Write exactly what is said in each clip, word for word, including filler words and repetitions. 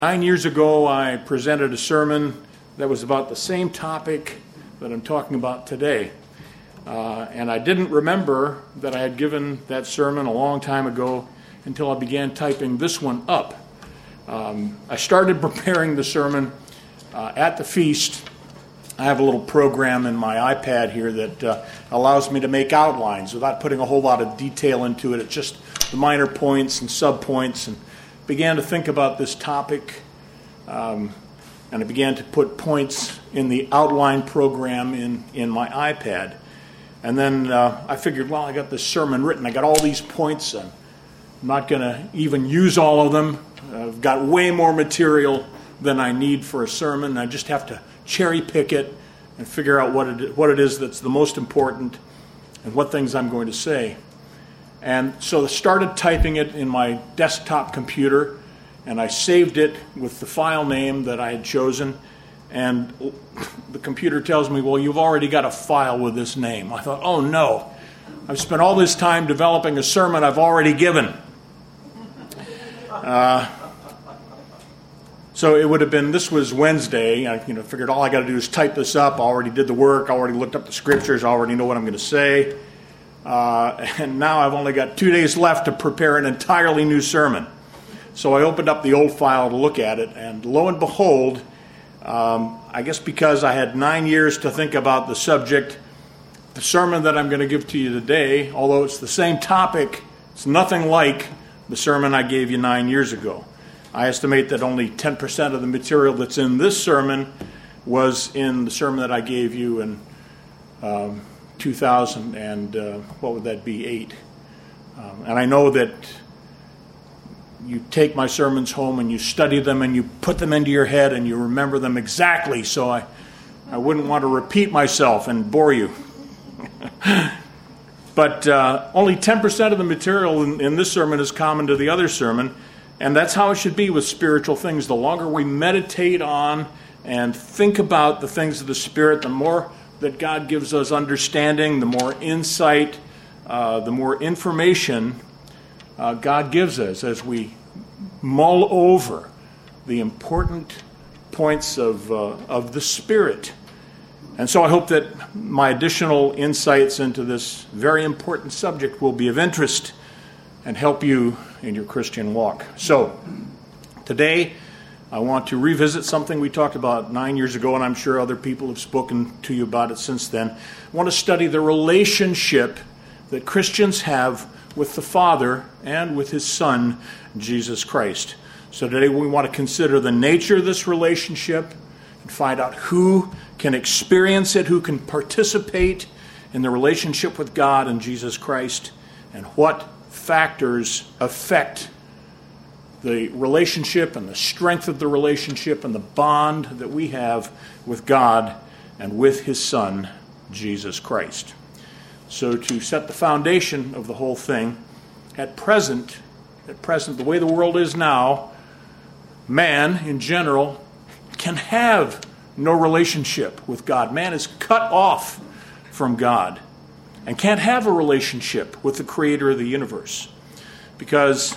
Nine years ago, I presented a sermon that was about the same topic that I'm talking about today. Uh, and I didn't remember that I had given that sermon a long time ago until I began typing this one up. Um, I started preparing the sermon uh, at the feast. I have a little program in my iPad here that uh, allows me to make outlines without putting a whole lot of detail into it. It's just the minor points and subpoints, and began to think about this topic, um, and I began to put points in the outline program in, in my iPad. And then uh, I figured, well, I got this sermon written. I got all these points. And I'm not going to even use all of them. I've got way more material than I need for a sermon. I just have to cherry pick it and figure out what it, what it is that's the most important and what things I'm going to say. And so I started typing it in my desktop computer, and I saved it with the file name that I had chosen. And the computer tells me, well, you've already got a file with this name. I thought, oh no, I've spent all this time developing a sermon I've already given. Uh, so it would have been, this was Wednesday. I you know, figured all I got to do is type this up. I already did the work. I already looked up the scriptures. I already know what I'm going to say. Uh, and now I've only got two days left to prepare an entirely new sermon. So I opened up the old file to look at it, and lo and behold, um, I guess because I had nine years to think about the subject, the sermon that I'm going to give to you today, although it's the same topic, it's nothing like the sermon I gave you nine years ago. I estimate that only ten percent of the material that's in this sermon was in the sermon that I gave you in um, two thousand and uh, what would that be, eight. Um, and I know that you take my sermons home and you study them and you put them into your head and you remember them exactly, so I, I wouldn't want to repeat myself and bore you. But uh, only ten percent of the material in, in this sermon is common to the other sermon, and that's how it should be with spiritual things. The longer we meditate on and think about the things of the Spirit, the more that God gives us understanding, the more insight, uh, the more information uh, God gives us as we mull over the important points of uh, of the Spirit. And so I hope that my additional insights into this very important subject will be of interest and help you in your Christian walk. So today I want to revisit something we talked about nine years ago, and I'm sure other people have spoken to you about it since then. I want to study the relationship that Christians have with the Father and with His Son, Jesus Christ. So today we want to consider the nature of this relationship and find out who can experience it, who can participate in the relationship with God and Jesus Christ, and what factors affect the relationship and the strength of the relationship and the bond that we have with God and with His Son, Jesus Christ. So to set the foundation of the whole thing, at present, at present, the way the world is now, man in general can have no relationship with God. Man is cut off from God and can't have a relationship with the Creator of the universe, because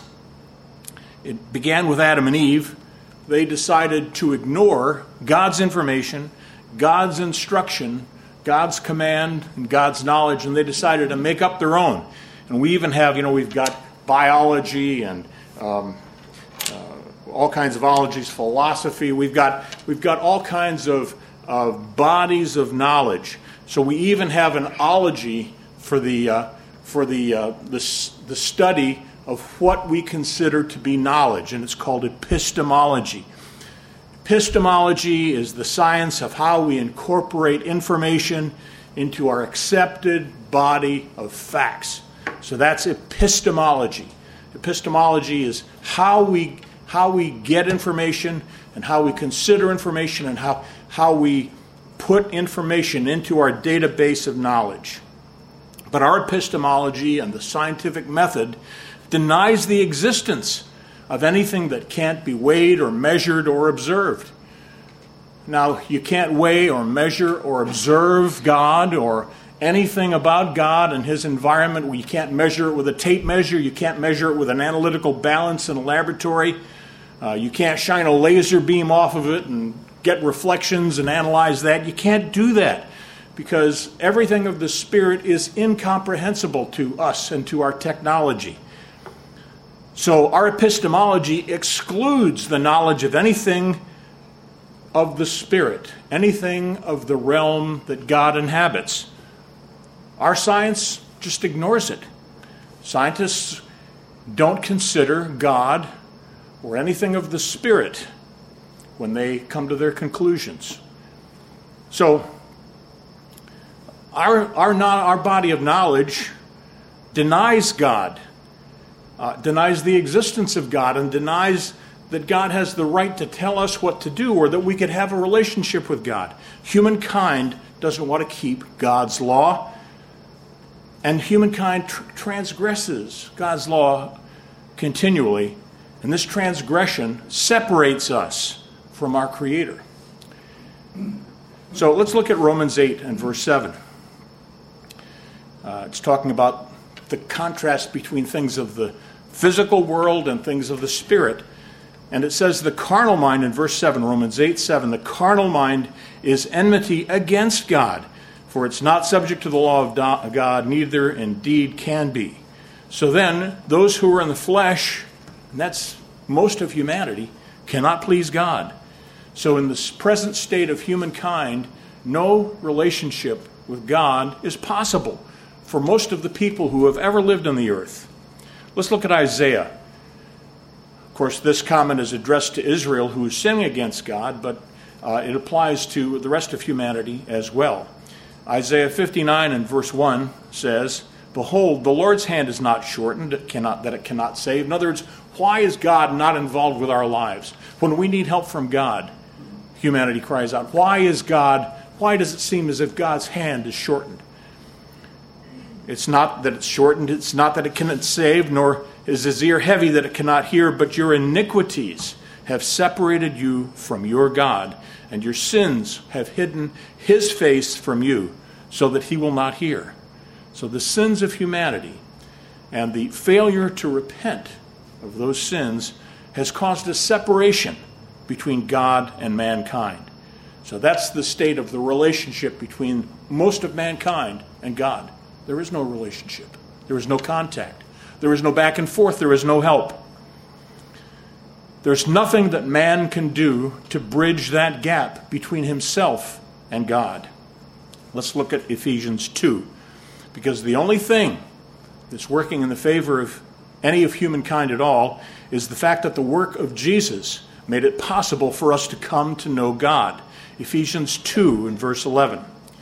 it began with Adam and Eve. They decided to ignore God's information, God's instruction, God's command, and God's knowledge, and they decided to make up their own. And we even have, you know, we've got biology and um, uh, all kinds of ologies, philosophy. We've got we've got all kinds of, of bodies of knowledge. So we even have an ology for the uh, for the, uh, the the study of what we consider to be knowledge, and it's called epistemology. Epistemology is the science of how we incorporate information into our accepted body of facts. So that's epistemology. Epistemology is how we how we get information and how we consider information and how, how we put information into our database of knowledge. But our epistemology and the scientific method denies the existence of anything that can't be weighed or measured or observed. Now, you can't weigh or measure or observe God or anything about God and His environment. You can't measure it with a tape measure. You can't measure it with an analytical balance in a laboratory. Uh, you can't shine a laser beam off of it and get reflections and analyze that. You can't do that because everything of the Spirit is incomprehensible to us and to our technology. So our epistemology excludes the knowledge of anything of the Spirit, anything of the realm that God inhabits. Our science just ignores it. Scientists don't consider God or anything of the Spirit when they come to their conclusions. So our our, our body of knowledge denies God, uh, denies the existence of God, and denies that God has the right to tell us what to do or that we could have a relationship with God. Humankind doesn't want to keep God's law, and humankind tr- transgresses God's law continually, and this transgression separates us from our Creator. So let's look at Romans eight and verse seven. Uh, it's talking about the contrast between things of the physical world and things of the Spirit. And it says the carnal mind in verse seven, Romans eight seven, the carnal mind is enmity against God, for it's not subject to the law of God, neither indeed can be. So then, those who are in the flesh, and that's most of humanity, cannot please God. So in the present state of humankind, no relationship with God is possible for most of the people who have ever lived on the earth. Let's look at Isaiah. Of course, this comment is addressed to Israel, who is sinning against God, but uh, it applies to the rest of humanity as well. Isaiah fifty-nine and verse one says, "Behold, the Lord's hand is not shortened, it cannot, that it cannot save." In other words, why is God not involved with our lives? When we need help from God, humanity cries out, why is God, why does it seem as if God's hand is shortened? It's not that it's shortened, it's not that it cannot save, nor is his ear heavy that it cannot hear, but your iniquities have separated you from your God, and your sins have hidden his face from you, so that he will not hear. So the sins of humanity and the failure to repent of those sins has caused a separation between God and mankind. So that's the state of the relationship between most of mankind and God. There is no relationship. There is no contact. There is no back and forth. There is no help. There's nothing that man can do to bridge that gap between himself and God. Let's look at Ephesians two. Because the only thing that's working in the favor of any of humankind at all is the fact that the work of Jesus made it possible for us to come to know God. Ephesians two in verse eleven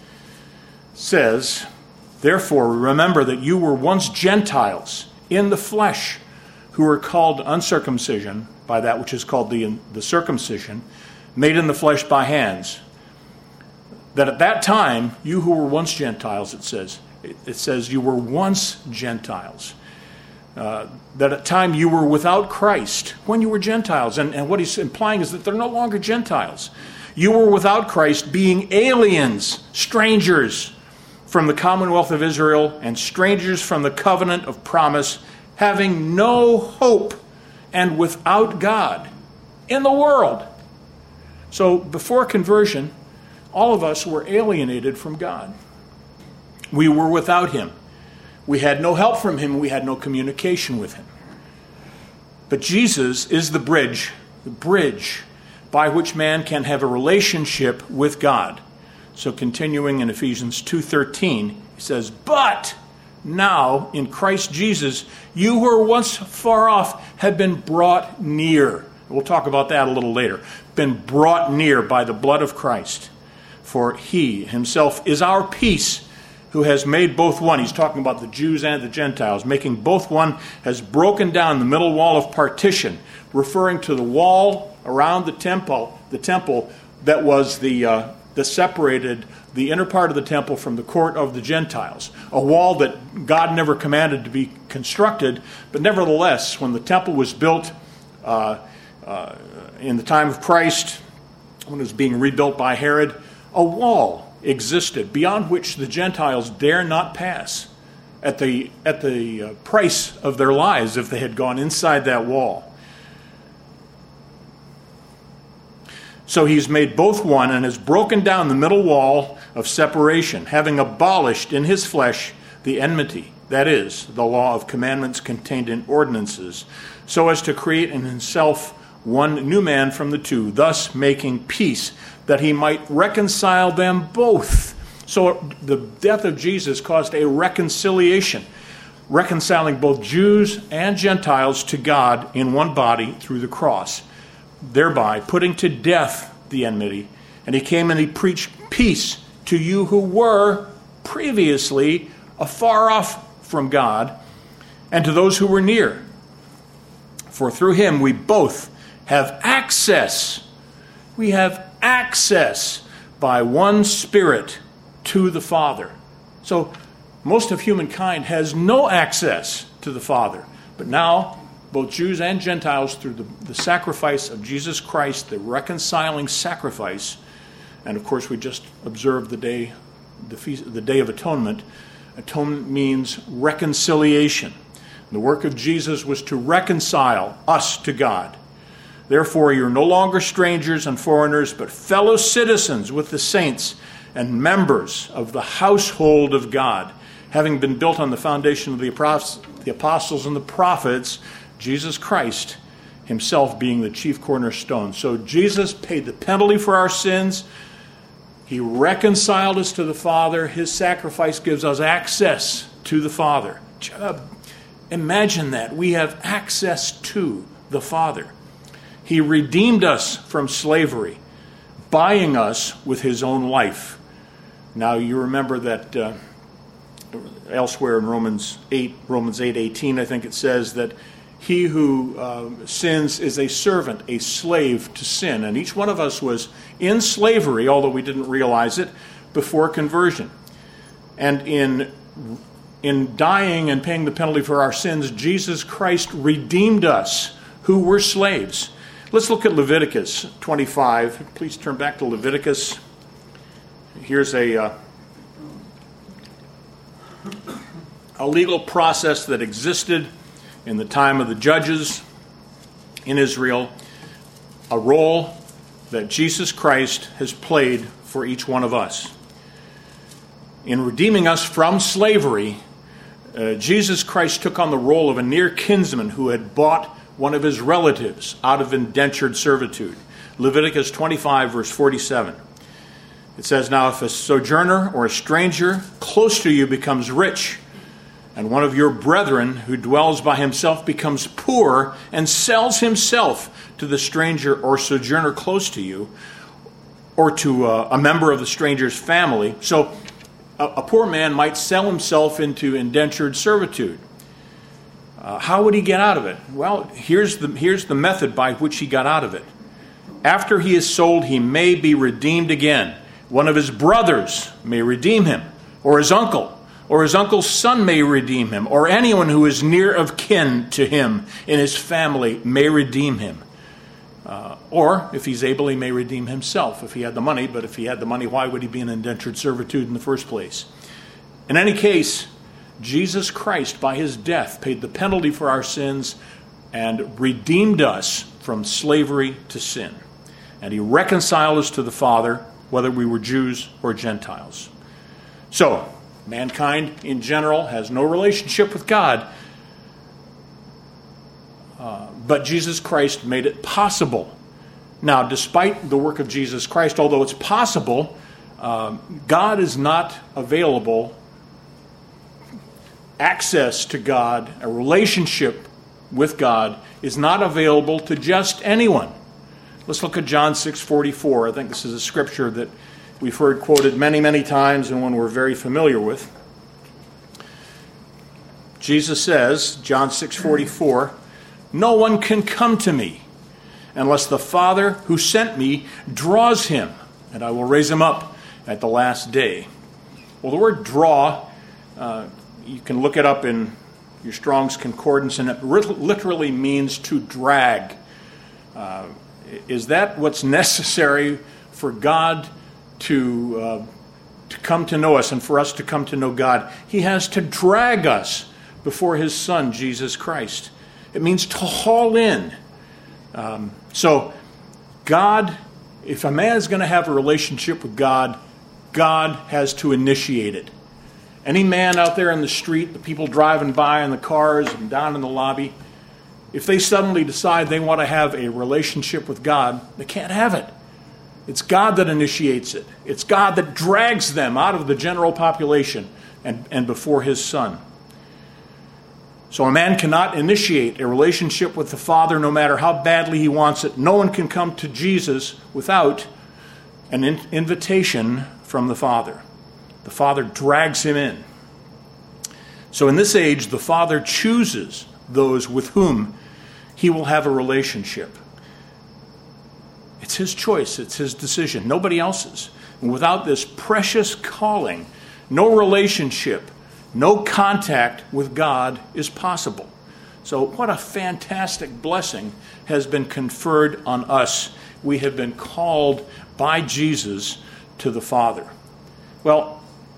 says, "Therefore remember that you were once Gentiles in the flesh, who were called uncircumcision by that which is called the, the circumcision, made in the flesh by hands. That at that time, you who were once Gentiles," it says, it, it says you were once Gentiles. Uh, that at time you were without Christ when you were Gentiles. And, and what he's implying is that they're no longer Gentiles. You were without Christ, being aliens, strangers from the commonwealth of Israel, and strangers from the covenant of promise, having no hope and without God in the world. So before conversion, all of us were alienated from God. We were without him. We had no help from him. We had no communication with him. But Jesus is the bridge, the bridge by which man can have a relationship with God. So continuing in Ephesians two thirteen, he says, "But now in Christ Jesus, you who were once far off have been brought near." We'll talk about that a little later. Been brought near by the blood of Christ. For he himself is our peace, who has made both one. He's talking about the Jews and the Gentiles, making both one, has broken down the middle wall of partition, referring to the wall around the temple, the temple that was the uh, that separated the inner part of the temple from the court of the Gentiles. A wall that God never commanded to be constructed, but nevertheless, when the temple was built uh, uh, in the time of Christ, when it was being rebuilt by Herod, a wall existed beyond which the Gentiles dare not pass at the at the uh, price of their lives if they had gone inside that wall. So he's made both one and has broken down the middle wall of separation, having abolished in his flesh the enmity, that is, the law of commandments contained in ordinances, so as to create in himself one new man from the two, thus making peace, that he might reconcile them both. So the death of Jesus caused a reconciliation, reconciling both Jews and Gentiles to God in one body through the cross, thereby putting to death the enmity. And he came and he preached peace to you who were previously afar off from God, and to those who were near. For through him we both have access. We have access by one Spirit to the Father. So most of humankind has no access to the Father. But now, both Jews and Gentiles, through the, the sacrifice of Jesus Christ, the reconciling sacrifice, and of course we just observed the day, the feast, the Day of Atonement. Atonement means reconciliation. The work of Jesus was to reconcile us to God. Therefore, you're no longer strangers and foreigners, but fellow citizens with the saints and members of the household of God, having been built on the foundation of the apostles and the prophets, Jesus Christ himself being the chief cornerstone. So Jesus paid the penalty for our sins. He reconciled us to the Father. His sacrifice gives us access to the Father. Imagine that. We have access to the Father. He redeemed us from slavery, buying us with his own life. Now you remember that uh, elsewhere in Romans eight, Romans eight eighteen, I think it says that he who uh, sins is a servant, a slave to sin. And each one of us was in slavery, although we didn't realize it, before conversion. And in in dying and paying the penalty for our sins, Jesus Christ redeemed us who were slaves. Let's look at Leviticus twenty-five. Please turn back to Leviticus. Here's a, uh, a legal process that existed in the time of the judges in Israel, a role that Jesus Christ has played for each one of us. In redeeming us from slavery, uh, Jesus Christ took on the role of a near kinsman who had bought one of his relatives out of indentured servitude. Leviticus twenty-five, verse forty-seven. It says, "Now if a sojourner or a stranger close to you becomes rich, and one of your brethren who dwells by himself becomes poor and sells himself to the stranger or sojourner close to you, or to a, a member of the stranger's family." So a, a poor man might sell himself into indentured servitude. Uh, how would he get out of it? Well, here's the, here's the method by which he got out of it. After he is sold, he may be redeemed again. One of his brothers may redeem him, or his uncle, or his uncle's son may redeem him, or anyone who is near of kin to him in his family may redeem him. Uh, or, if he's able, he may redeem himself if he had the money. But if he had the money, why would he be in indentured servitude in the first place? In any case, Jesus Christ, by his death, paid the penalty for our sins and redeemed us from slavery to sin. And he reconciled us to the Father, whether we were Jews or Gentiles. So, mankind in general has no relationship with God, uh, but Jesus Christ made it possible. Now, despite the work of Jesus Christ, although it's possible, uh, God is not available. Access to God, a relationship with God, is not available to just anyone. Let's look at John six forty-four. I think this is a scripture that we've heard quoted many, many times and one we're very familiar with. Jesus says, John six forty-four, "No one can come to me unless the Father who sent me draws him, and I will raise him up at the last day." Well, the word draw, uh, you can look it up in your Strong's Concordance, and it literally means to drag. Uh, is that what's necessary for God to uh, to come to know us and for us to come to know God? He has to drag us before his Son, Jesus Christ. It means to haul in. Um, so God if a man is going to have a relationship with God, God has to initiate it. Any man out there in the street, the people driving by in the cars and down in the lobby, if they suddenly decide they want to have a relationship with God, they can't have it. It's God that initiates it. It's God that drags them out of the general population and, and before his Son. So a man cannot initiate a relationship with the Father no matter how badly he wants it. No one can come to Jesus without an in- invitation from the Father. The Father drags him in. So in this age, the Father chooses those with whom he will have a relationship. It's his choice. It's his decision. Nobody else's. And without this precious calling, no relationship, no contact with God is possible. So what a fantastic blessing has been conferred on us. We have been called by Jesus to the Father. Well,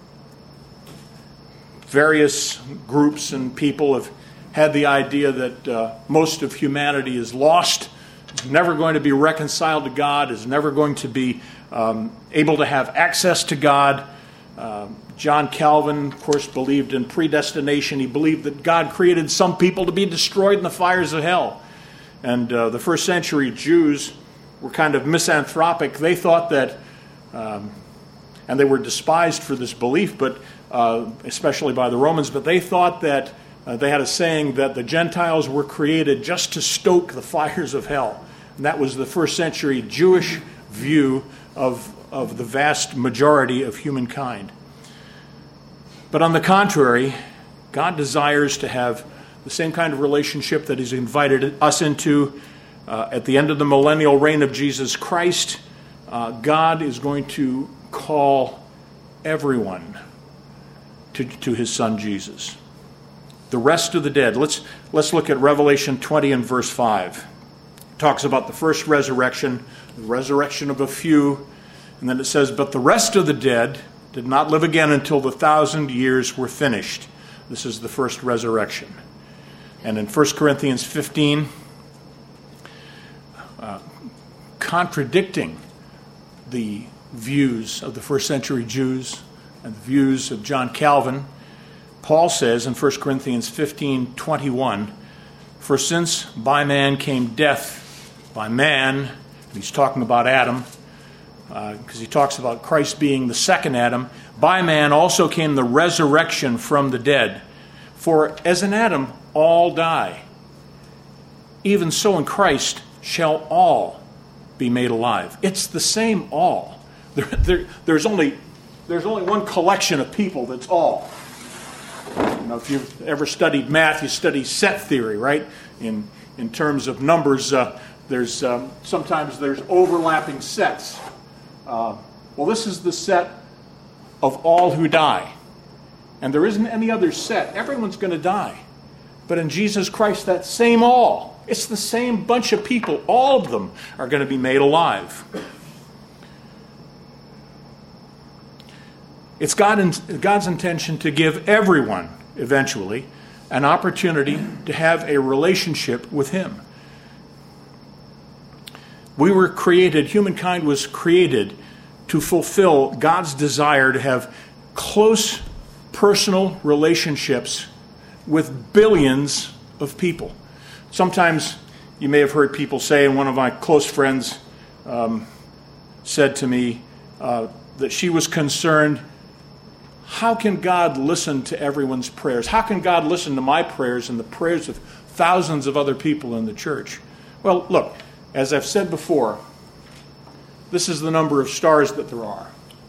various groups and people have had the idea that uh, most of humanity is lost, is never going to be reconciled to God, is never going to be um, able to have access to God. Uh, John Calvin, of course, believed in predestination. He believed that God created some people to be destroyed in the fires of hell. And uh, the first century Jews were kind of misanthropic. They thought that, um, and they were despised for this belief, but uh, especially by the Romans, but they thought that uh, they had a saying that the Gentiles were created just to stoke the fires of hell. And that was the first century Jewish view of, of the vast majority of humankind. But on the contrary, God desires to have the same kind of relationship that he's invited us into uh, at the end of the millennial reign of Jesus Christ. Uh, God is going to call everyone to, to his Son Jesus. The rest of the dead. Let's, let's look at Revelation twenty and verse five. It talks about the first resurrection, the resurrection of a few, and then it says, but the rest of the dead did not live again until the thousand years were finished. This is the first resurrection. And in First Corinthians fifteen, uh, contradicting the views of the first century Jews and the views of John Calvin, Paul says in First Corinthians fifteen twenty-one, for since by man came death, by man, and he's talking about Adam, because uh, he talks about Christ being the second Adam, by man also came the resurrection from the dead. For as in Adam all die, even so in Christ shall all be made alive. It's the same all. There, there, there's only there's only one collection of people that's all. You know, if you've ever studied math, you study set theory, right? In in terms of numbers, uh, there's um, sometimes there's overlapping sets. Uh, well, this is the set of all who die. And there isn't any other set. Everyone's going to die. But in Jesus Christ, that same all, it's the same bunch of people. All of them are going to be made alive. It's God, God's intention to give everyone, eventually, an opportunity to have a relationship with him. We were created, humankind was created to fulfill God's desire to have close personal relationships with billions of people. Sometimes you may have heard people say, and one of my close friends um, said to me uh, that she was concerned, how can God listen to everyone's prayers? How can God listen to my prayers and the prayers of thousands of other people in the church? Well, look, as I've said before, this is the number of stars that there are.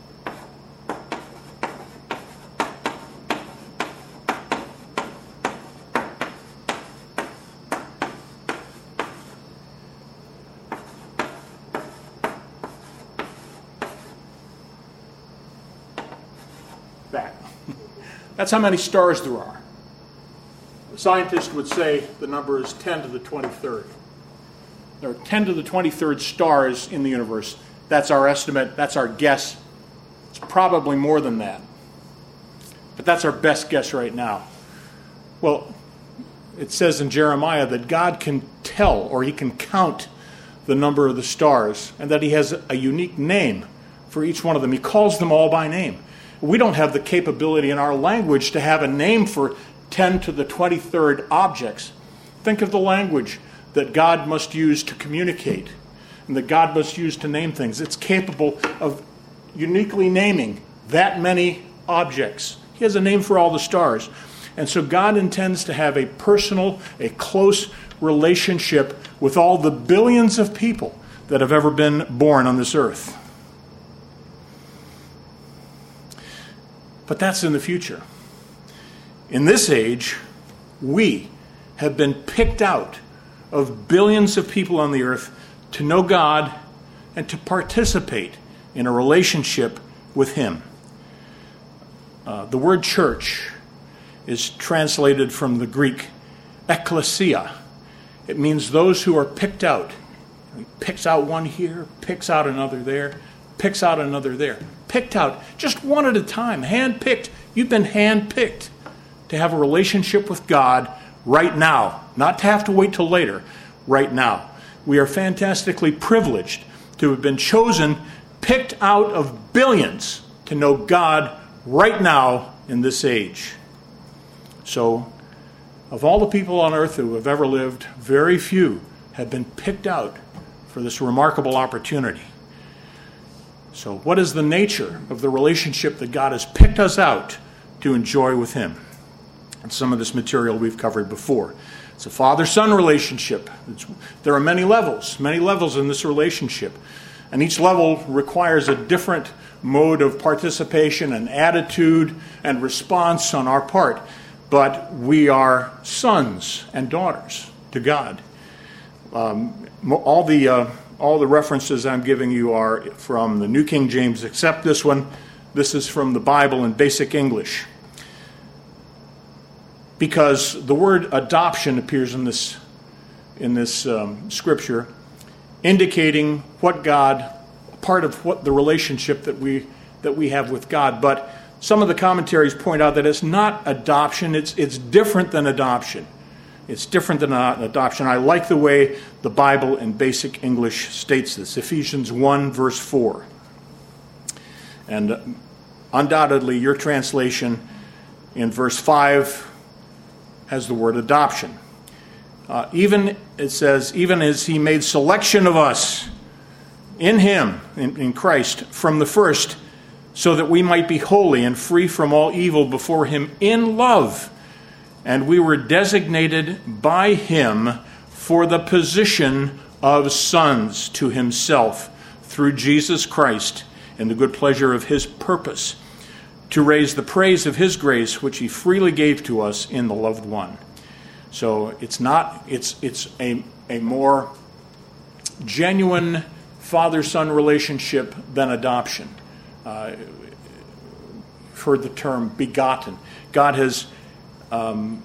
That. That's how many stars there are. A scientist would say the number is ten to the twenty-third. There are ten to the twenty-third stars in the universe. That's our estimate. That's our guess. It's probably more than that. But that's our best guess right now. Well, it says in Jeremiah that God can tell, or he can count the number of the stars, and that he has a unique name for each one of them. He calls them all by name. We don't have the capability in our language to have a name for ten to the twenty-third objects. Think of the language that God must use to communicate and that God must use to name things. It's capable of uniquely naming that many objects. He has a name for all the stars. And so God intends to have a personal, a close relationship with all the billions of people that have ever been born on this earth. But that's in the future. In this age, we have been picked out of billions of people on the earth to know God and to participate in a relationship with Him. Uh, the word church is translated from the Greek ekklesia. It means those who are picked out. He picks out one here, picks out another there, picks out another there. Picked out, just one at a time, hand-picked. You've been hand-picked to have a relationship with God right now, not to have to wait till later, right now. We are fantastically privileged to have been chosen, picked out of billions to know God right now in this age. So, of all the people on earth who have ever lived, very few have been picked out for this remarkable opportunity. So, what is the nature of the relationship that God has picked us out to enjoy with Him? And some of this material we've covered before. It's a father-son relationship. It's, there are many levels, many levels in this relationship. And each level requires a different mode of participation and attitude and response on our part. But we are sons and daughters to God. Um, all the uh, all the references I'm giving you are from the New King James, except this one. This is from the Bible in Basic English. Because the word adoption appears in this in this um, scripture, indicating what God, part of what the relationship that we that we have with God. But some of the commentaries point out that it's not adoption, it's it's different than adoption. It's different than adoption. I like the way the Bible in Basic English states this. Ephesians one, verse four. And undoubtedly your translation in verse five has the word adoption. Uh, even, it says, even as He made selection of us in Him, in, in Christ, from the first, so that we might be holy and free from all evil before Him in love. And we were designated by Him for the position of sons to Himself through Jesus Christ in the good pleasure of His purpose, to raise the praise of His grace, which He freely gave to us in the loved one. So it's not, it's it's a, a more genuine father-son relationship than adoption. Uh, you've heard the term begotten. God has, um,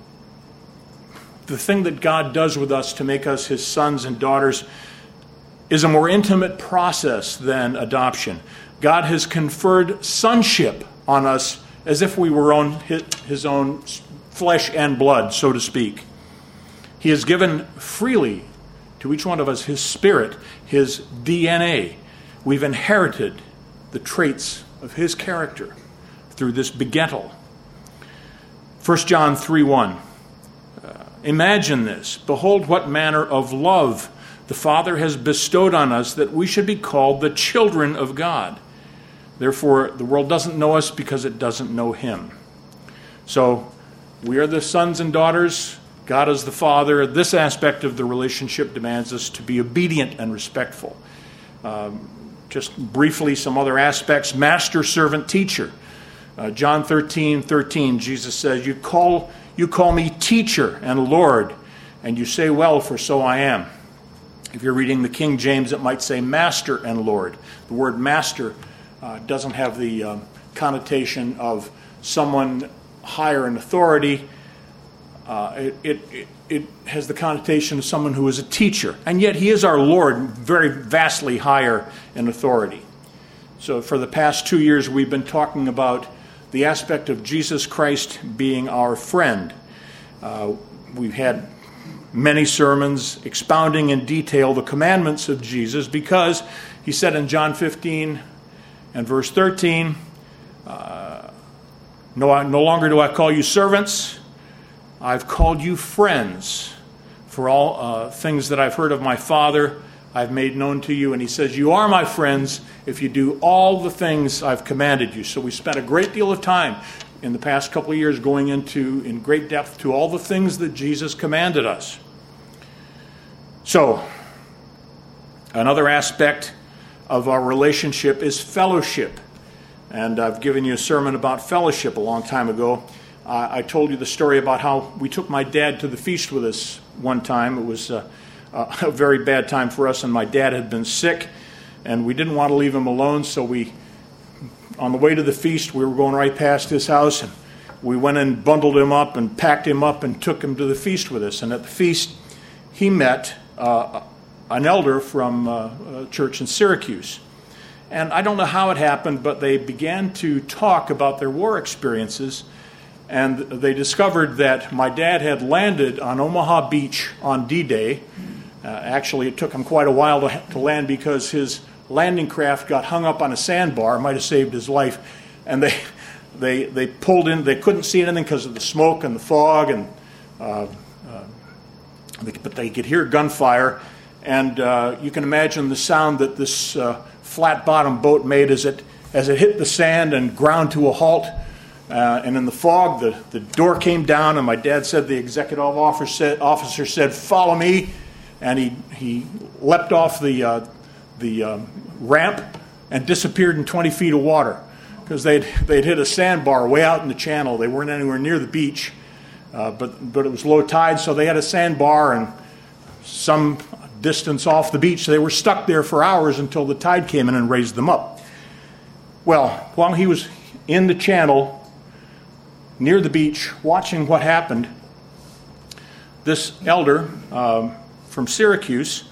the thing that God does with us to make us His sons and daughters is a more intimate process than adoption. God has conferred sonship on us as if we were on his, his own flesh and blood, so to speak. He has given freely to each one of us His Spirit, His D N A. We've inherited the traits of His character through this begettal. First John three one. Uh, imagine this. Behold what manner of love the Father has bestowed on us, that we should be called the children of God. Therefore, the world doesn't know us because it doesn't know Him. So, we are the sons and daughters. God is the Father. This aspect of the relationship demands us to be obedient and respectful. Um, just briefly, some other aspects. Master, servant, teacher. Uh, John thirteen thirteen, Jesus says, you call, you call me teacher and Lord, and you say, well, for so I am. If you're reading the King James, it might say master and Lord. The word master Uh, doesn't have the uh, connotation of someone higher in authority. Uh, it, it, it has the connotation of someone who is a teacher. And yet He is our Lord, very vastly higher in authority. So for the past two years, we've been talking about the aspect of Jesus Christ being our friend. Uh, we've had many sermons expounding in detail the commandments of Jesus, because he said in John fifteen and verse thirteen, uh, no, no longer do I call you servants, I've called you friends. For all uh, things that I've heard of my Father, I've made known to you. And he says, you are my friends if you do all the things I've commanded you. So we spent a great deal of time in the past couple of years going into, in great depth, to all the things that Jesus commanded us. So, another aspect of our relationship is fellowship. And I've given you a sermon about fellowship a long time ago. Uh, I told you the story about how we took my dad to the feast with us one time. It was uh, uh, a very bad time for us, and my dad had been sick, and we didn't want to leave him alone, so we, on the way to the feast, we were going right past his house, and we went and bundled him up and packed him up and took him to the feast with us. And at the feast, he met uh, an elder from uh, a church in Syracuse. And I don't know how it happened, but they began to talk about their war experiences. And they discovered that my dad had landed on Omaha Beach on D-Day. Uh, actually, it took him quite a while to, to land because his landing craft got hung up on a sandbar. It might have saved his life. And they they they pulled in. They couldn't see anything because of the smoke and the fog, and uh, uh, but they could hear gunfire. And uh, you can imagine the sound that this uh, flat-bottom boat made as it as it hit the sand and ground to a halt. Uh, and in the fog, the, the door came down, and my dad said, the executive officer said, officer said follow me. And he, he leapt off the, uh, the um, ramp and disappeared in twenty feet of water because they'd, they'd hit a sandbar way out in the channel. They weren't anywhere near the beach, uh, but, but it was low tide, so they had a sandbar and some distance off the beach. They were stuck there for hours until the tide came in and raised them up. Well, while he was in the channel near the beach, watching what happened, this elder um, from Syracuse,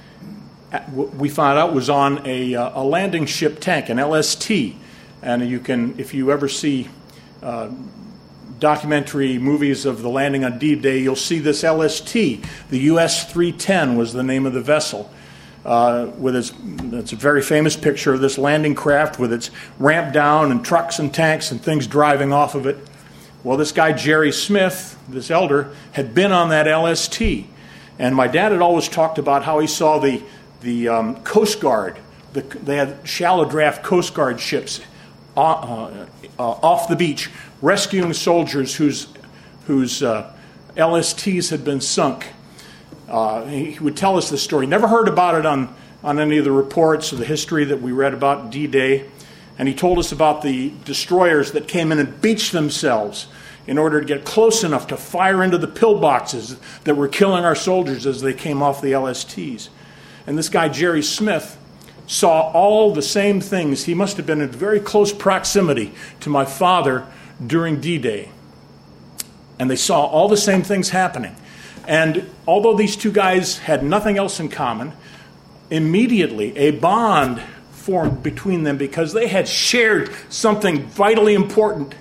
we found out was on a, a landing ship tank, an L S T. And you can, if you ever see uh, documentary movies of the landing on D-Day, you'll see this L S T. The U S three ten was the name of the vessel. Uh, with its, it's a very famous picture of this landing craft with its ramp down and trucks and tanks and things driving off of it. Well, this guy, Jerry Smith, this elder, had been on that L S T. And my dad had always talked about how he saw the, the um, Coast Guard. The, they had shallow draft Coast Guard ships uh, uh, uh, off the beach, rescuing soldiers whose, whose uh, L S Ts had been sunk. Uh, he would tell us this story. Never heard about it on, on any of the reports or the history that we read about D-Day. And he told us about the destroyers that came in and beached themselves in order to get close enough to fire into the pillboxes that were killing our soldiers as they came off the L S Ts. And this guy, Jerry Smith, saw all the same things. He must have been in very close proximity to my father during D-Day. And they saw all the same things happening. And although these two guys had nothing else in common, immediately a bond formed between them because they had shared something vitally important.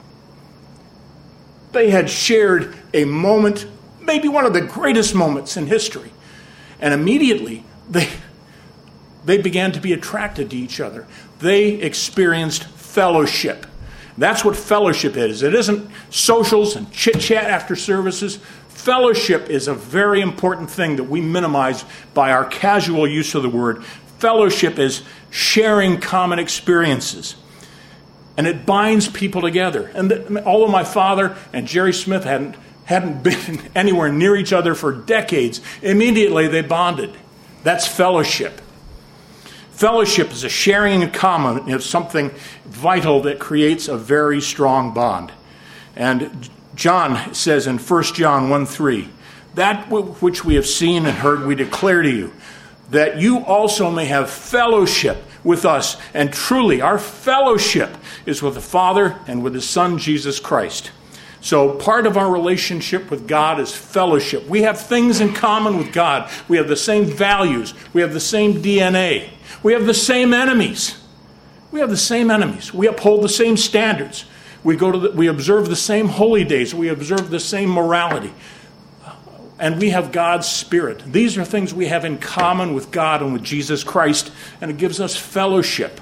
They had shared a moment, maybe one of the greatest moments in history. And immediately they, they began to be attracted to each other. They experienced fellowship. That's what fellowship is. It isn't socials and chit-chat after services. Fellowship is a very important thing that we minimize by our casual use of the word. Fellowship is sharing common experiences. And it binds people together. And the, although my father and Jerry Smith hadn't, hadn't been anywhere near each other for decades, immediately they bonded. That's fellowship. Fellowship is a sharing in common of something vital that creates a very strong bond. And John says in First John one three, that which we have seen and heard we declare to you, that you also may have fellowship with us. And truly, our fellowship is with the Father and with His Son, Jesus Christ. So part of our relationship with God is fellowship. We have things in common with God. We have the same values. We have the same D N A. We have the same enemies. We have the same enemies. We uphold the same standards. We go to the, we observe the same holy days. We observe the same morality. and we have God's Spirit. These are things we have in common with God and with Jesus Christ, and it gives us fellowship.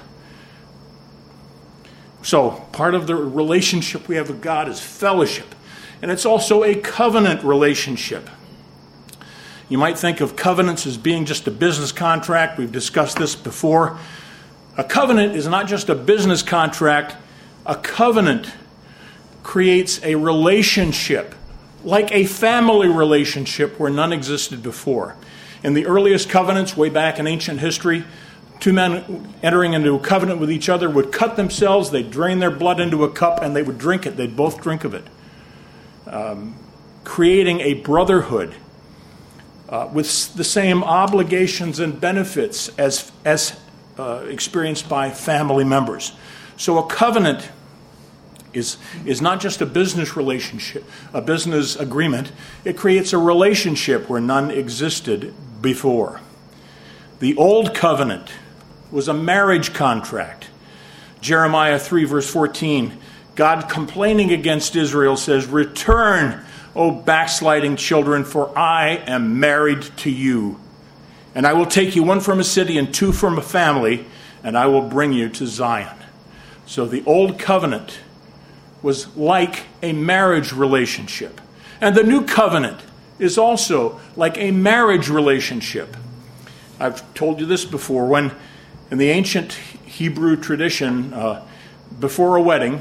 So, part of the relationship we have with God is fellowship, and it's also a covenant relationship. You might think of covenants as being just a business contract. We've discussed this before. A covenant is not just a business contract. A covenant creates a relationship, like a family relationship where none existed before. In the earliest covenants, way back in ancient history, two men entering into a covenant with each other would cut themselves, they'd drain their blood into a cup, and they would drink it. They'd both drink of it, um, creating a brotherhood uh, with the same obligations and benefits as, as uh, experienced by family members. So a covenant is, is not just a business relationship, a business agreement. It creates a relationship where none existed before. The old covenant was a marriage contract. Jeremiah three, verse fourteen, God complaining against Israel says, "Return, O backsliding children, for I am married to you. And I will take you one from a city and two from a family, and I will bring you to Zion." So the old covenant was like a marriage relationship. And the new covenant is also like a marriage relationship. I've told you this before. When in the ancient Hebrew tradition, uh, before a wedding,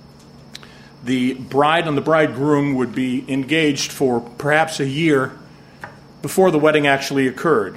the bride and the bridegroom would be engaged for perhaps a year before the wedding actually occurred.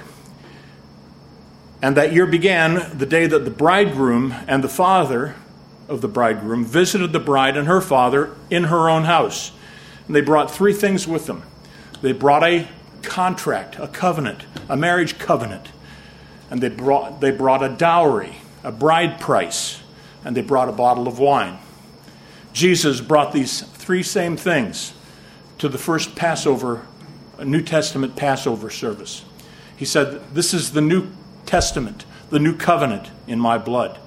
And that year began the day that the bridegroom and the father of the bridegroom visited the bride and her father in her own house. And they brought three things with them. They brought a contract, a covenant, a marriage covenant. And they brought they brought a dowry, a bride price, and they brought a bottle of wine. Jesus brought these three same things to the first Passover, New Testament Passover service. He said, "This is the New Testament, the new covenant in my blood."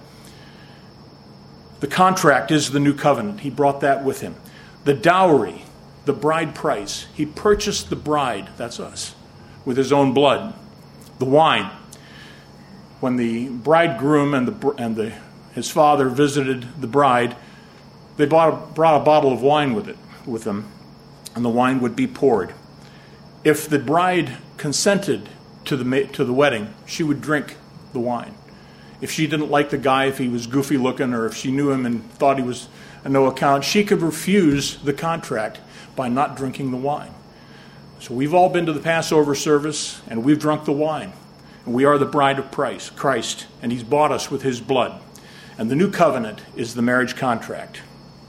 The contract is the new covenant. He brought that with him. The dowry, the bride price. He purchased the bride, that's us, with his own blood. The wine. When the bridegroom and the and the his father visited the bride, they bought, brought a bottle of wine with it with them, and the wine would be poured. If the bride consented to the to the wedding, she would drink the wine. If she didn't like the guy, if he was goofy looking, or if she knew him and thought he was a no account, she could refuse the contract by not drinking the wine. So we've all been to the Passover service, and we've drunk the wine. And we are the bride of Christ, and he's bought us with his blood. And the new covenant is the marriage contract.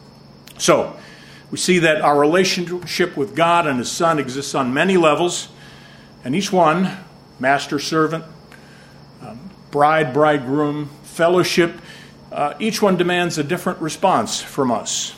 So we see that our relationship with God and his Son exists on many levels, and each one, master, servant, um, bride, bridegroom, fellowship, uh, each one demands a different response from us.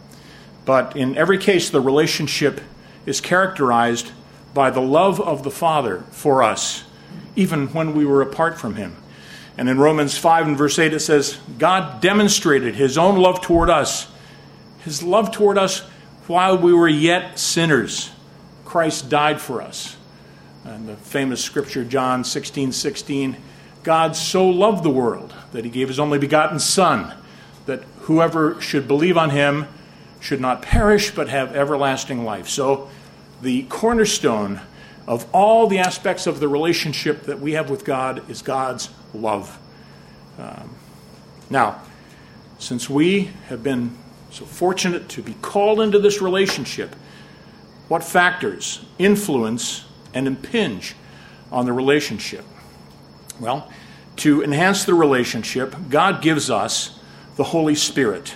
But in every case, the relationship is characterized by the love of the Father for us, even when we were apart from him. And in Romans five and verse eight it says, God demonstrated his own love toward us, his love toward us while we were yet sinners. Christ died for us. And the famous scripture, John sixteen sixteen, God so loved the world that he gave his only begotten Son, that whoever should believe on him should not perish but have everlasting life. So the cornerstone of all the aspects of the relationship that we have with God is God's love. Um, now, since we have been so fortunate to be called into this relationship, what factors influence and impinge on the relationship? Well, to enhance the relationship, God gives us the Holy Spirit.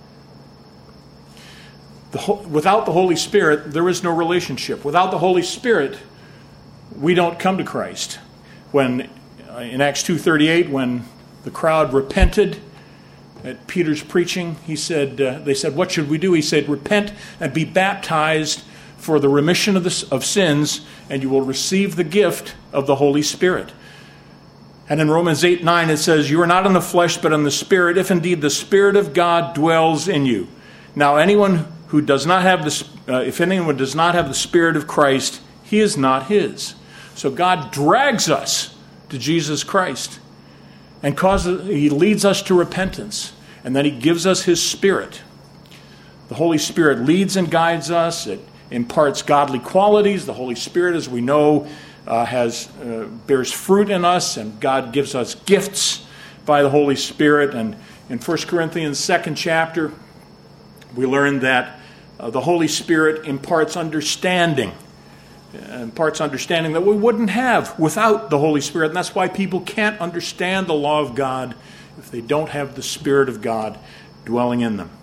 The, without the Holy Spirit, there is no relationship. Without the Holy Spirit, we don't come to Christ. When uh, in Acts two thirty-eight, when the crowd repented at Peter's preaching, he said, uh, they said, "What should we do?" He said, "Repent and be baptized for the remission of, the, of sins, and you will receive the gift of the Holy Spirit." And in Romans eight nine it says, "You are not in the flesh, but in the Spirit, if indeed the Spirit of God dwells in you." Now anyone who does not have the, uh, if anyone does not have the Spirit of Christ, He is not his. So God drags us to Jesus Christ and causes, he leads us to repentance. And then he gives us his Spirit. The Holy Spirit leads and guides us. It imparts godly qualities. The Holy Spirit, as we know, uh, has uh, bears fruit in us, and God gives us gifts by the Holy Spirit. And in First Corinthians second chapter, we learn that uh, the Holy Spirit imparts understanding. imparts understanding that we wouldn't have without the Holy Spirit. And that's why people can't understand the law of God if they don't have the Spirit of God dwelling in them.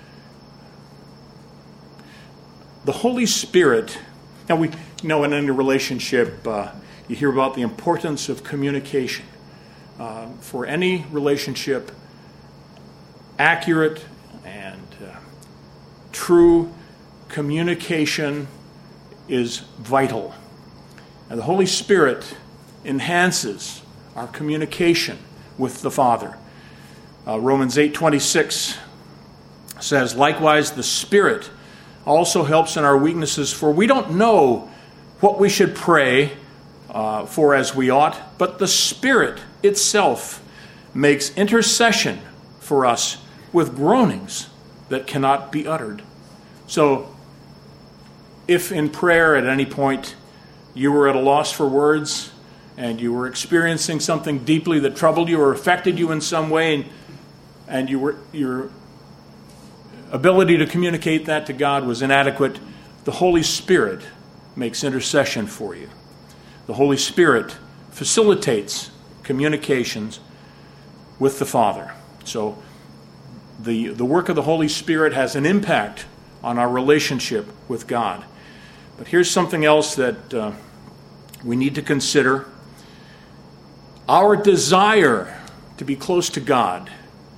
The Holy Spirit, now we know in any relationship, uh, you hear about the importance of communication. Uh, for any relationship, accurate and uh, true communication is vital. And the Holy Spirit enhances our communication with the Father. Uh, Romans eight twenty-six says, likewise, the Spirit also helps in our weaknesses, for we don't know what we should pray uh, for as we ought, but the Spirit itself makes intercession for us with groanings that cannot be uttered. So, if in prayer at any point you were at a loss for words and you were experiencing something deeply that troubled you or affected you in some way, and, and you were, your ability to communicate that to God was inadequate, the Holy Spirit makes intercession for you. The Holy Spirit facilitates communications with the Father. So the, the work of the Holy Spirit has an impact on our relationship with God. But here's something else that uh, we need to consider. Our desire to be close to God,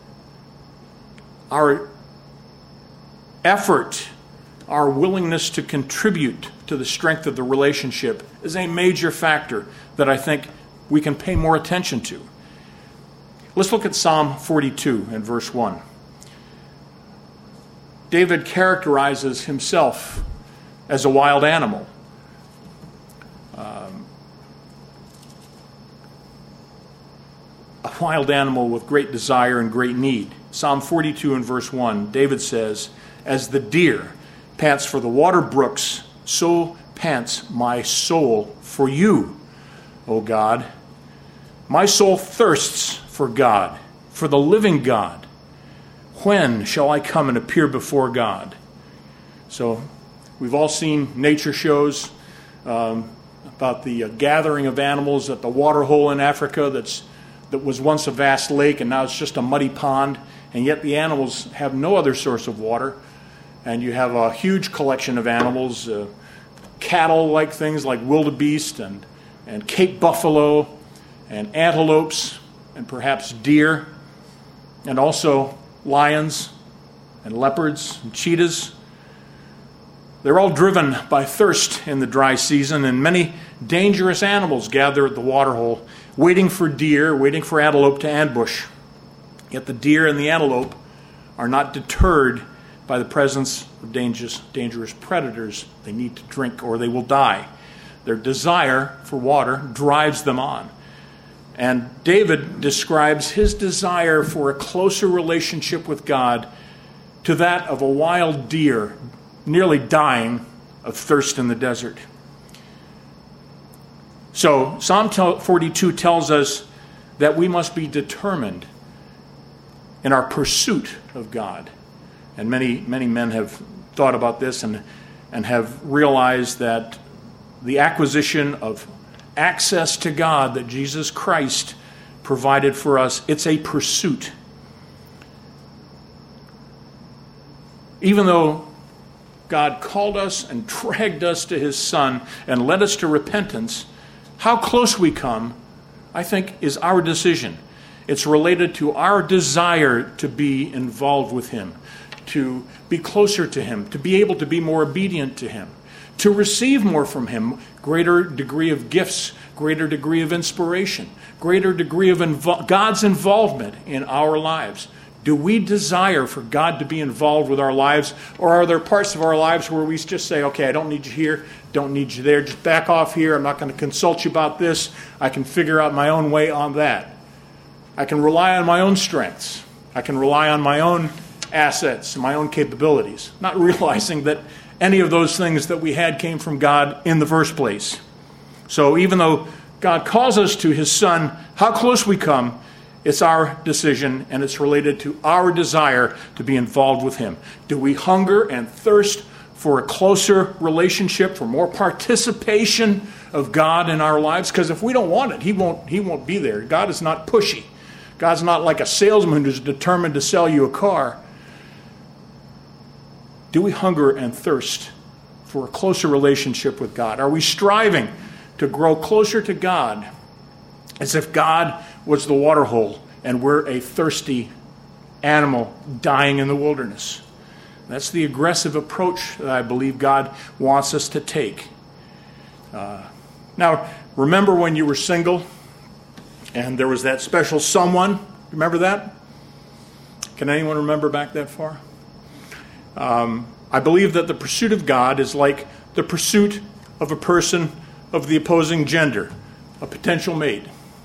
our effort, our willingness to contribute to the strength of the relationship is a major factor that I think we can pay more attention to. Let's look at Psalm forty-two and verse one. David characterizes himself as a wild animal. Um, a wild animal with great desire and great need. Psalm forty-two and verse one, David says, as the deer pants for the water brooks, so pants my soul for you, O God. My soul thirsts for God, for the living God. When shall I come and appear before God? So, we've all seen nature shows um, about the uh, gathering of animals at the water hole in Africa that's that was once a vast lake and now it's just a muddy pond, and yet the animals have no other source of water. And you have a huge collection of animals, uh, cattle-like things like wildebeest and, and Cape buffalo and antelopes and perhaps deer, and also lions and leopards and cheetahs. They're all driven by thirst in the dry season, and many dangerous animals gather at the waterhole, waiting for deer, waiting for antelope to ambush. Yet the deer and the antelope are not deterred by the presence of dangerous, dangerous predators. They need to drink or they will die. Their desire for water drives them on. And David describes his desire for a closer relationship with God to that of a wild deer nearly dying of thirst in the desert. So Psalm forty-two tells us that we must be determined in our pursuit of God. And many, many men have thought about this and, and have realized that the acquisition of access to God that Jesus Christ provided for us, it's a pursuit. Even though God called us and dragged us to his Son and led us to repentance, how close we come, I think, is our decision. It's related to our desire to be involved with him, to be closer to him, to be able to be more obedient to him, to receive more from him, greater degree of gifts, greater degree of inspiration, greater degree of invo- God's involvement in our lives. Do we desire for God to be involved with our lives? Or are there parts of our lives where we just say, okay, I don't need you here, don't need you there, just back off here, I'm not going to consult you about this, I can figure out my own way on that. I can rely on my own strengths. I can rely on my own assets, my own capabilities, not realizing that any of those things that we had came from God in the first place. So even though God calls us to his Son, how close we come, it's our decision, and it's related to our desire to be involved with him. Do we hunger and thirst for a closer relationship, for more participation of God in our lives? Because if we don't want it, he won't, he won't be there. God is not pushy. God's not like a salesman who's determined to sell you a car. Do we hunger and thirst for a closer relationship with God? Are we striving to grow closer to God as if God was the water hole and we're a thirsty animal dying in the wilderness? That's the aggressive approach that I believe God wants us to take. Uh, now, remember when you were single and there was that special someone? Remember that? Can anyone remember back that far? Um, I believe that the pursuit of God is like the pursuit of a person of the opposing gender, a potential mate.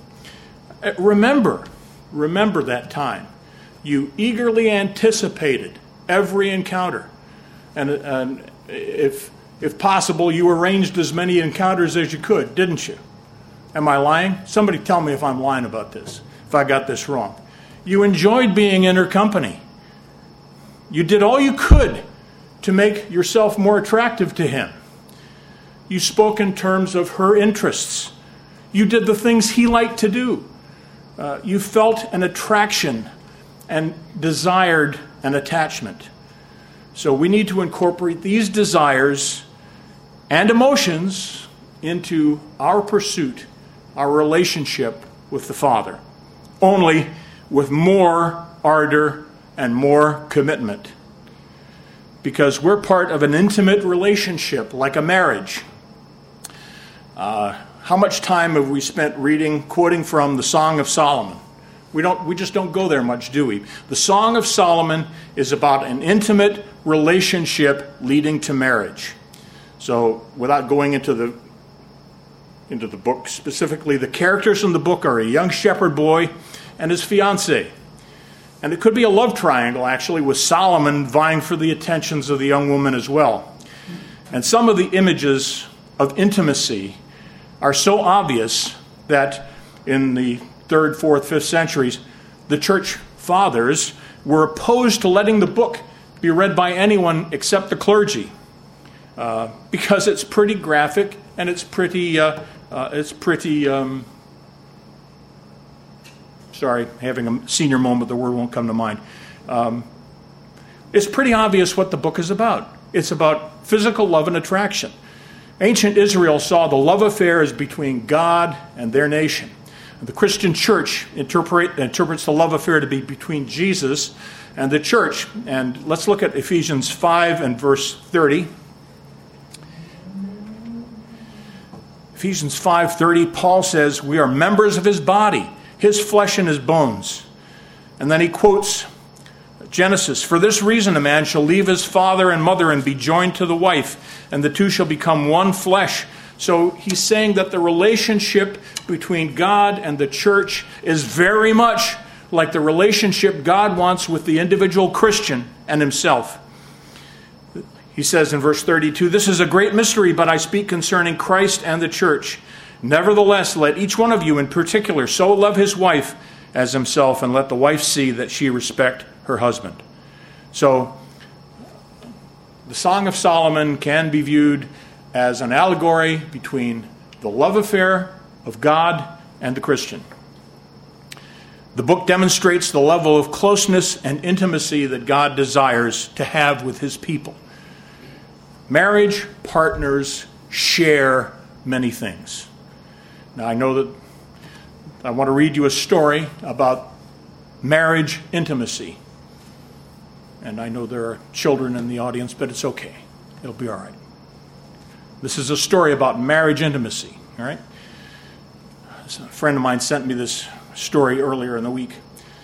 Remember, remember that time. You eagerly anticipated every encounter. And, and if, if possible, you arranged as many encounters as you could, didn't you? Am I lying? Somebody tell me if I'm lying about this, if I got this wrong. You enjoyed being in her company. You did all you could to make yourself more attractive to him. You spoke in terms of her interests. You did the things he liked to do. Uh, you felt an attraction and desired an attachment. So we need to incorporate these desires and emotions into our pursuit, our relationship with the Father, only with more ardor and more commitment. Because we're part of an intimate relationship, like a marriage. Uh, how much time have we spent reading, quoting from the Song of Solomon? We don't. We just don't go there much, do we? The Song of Solomon is about an intimate relationship leading to marriage. So, without going into the into the book specifically, the characters in the book are a young shepherd boy and his fiancée. And it could be a love triangle, actually, with Solomon vying for the attentions of the young woman as well. And some of the images of intimacy are so obvious that in the third, fourth, fifth centuries, the church fathers were opposed to letting the book be read by anyone except the clergy, uh, because it's pretty graphic and it's pretty, uh, uh, it's pretty. Um, sorry, having a senior moment, the word won't come to mind. Um, it's pretty obvious what the book is about. It's about physical love and attraction. Ancient Israel saw the love affair as between God and their nation. The Christian church interpret, interprets the love affair to be between Jesus and the church. And let's look at Ephesians five and verse thirty. Ephesians five thirty, Paul says, we are members of his body, his flesh and his bones. And then he quotes Genesis, for this reason a man shall leave his father and mother and be joined to the wife, and the two shall become one flesh. So he's saying that the relationship between God and the church is very much like the relationship God wants with the individual Christian and himself. He says in verse thirty-two, this is a great mystery, but I speak concerning Christ and the church. Nevertheless, let each one of you in particular so love his wife as himself, and let the wife see that she respect her husband. So, the Song of Solomon can be viewed as an allegory between the love affair of God and the Christian. The book demonstrates the level of closeness and intimacy that God desires to have with his people. Marriage partners share many things. Now, I know that I want to read you a story about marriage intimacy. And I know there are children in the audience, but it's okay. It'll be all right. This is a story about marriage intimacy, all right? A friend of mine sent me this story earlier in the week.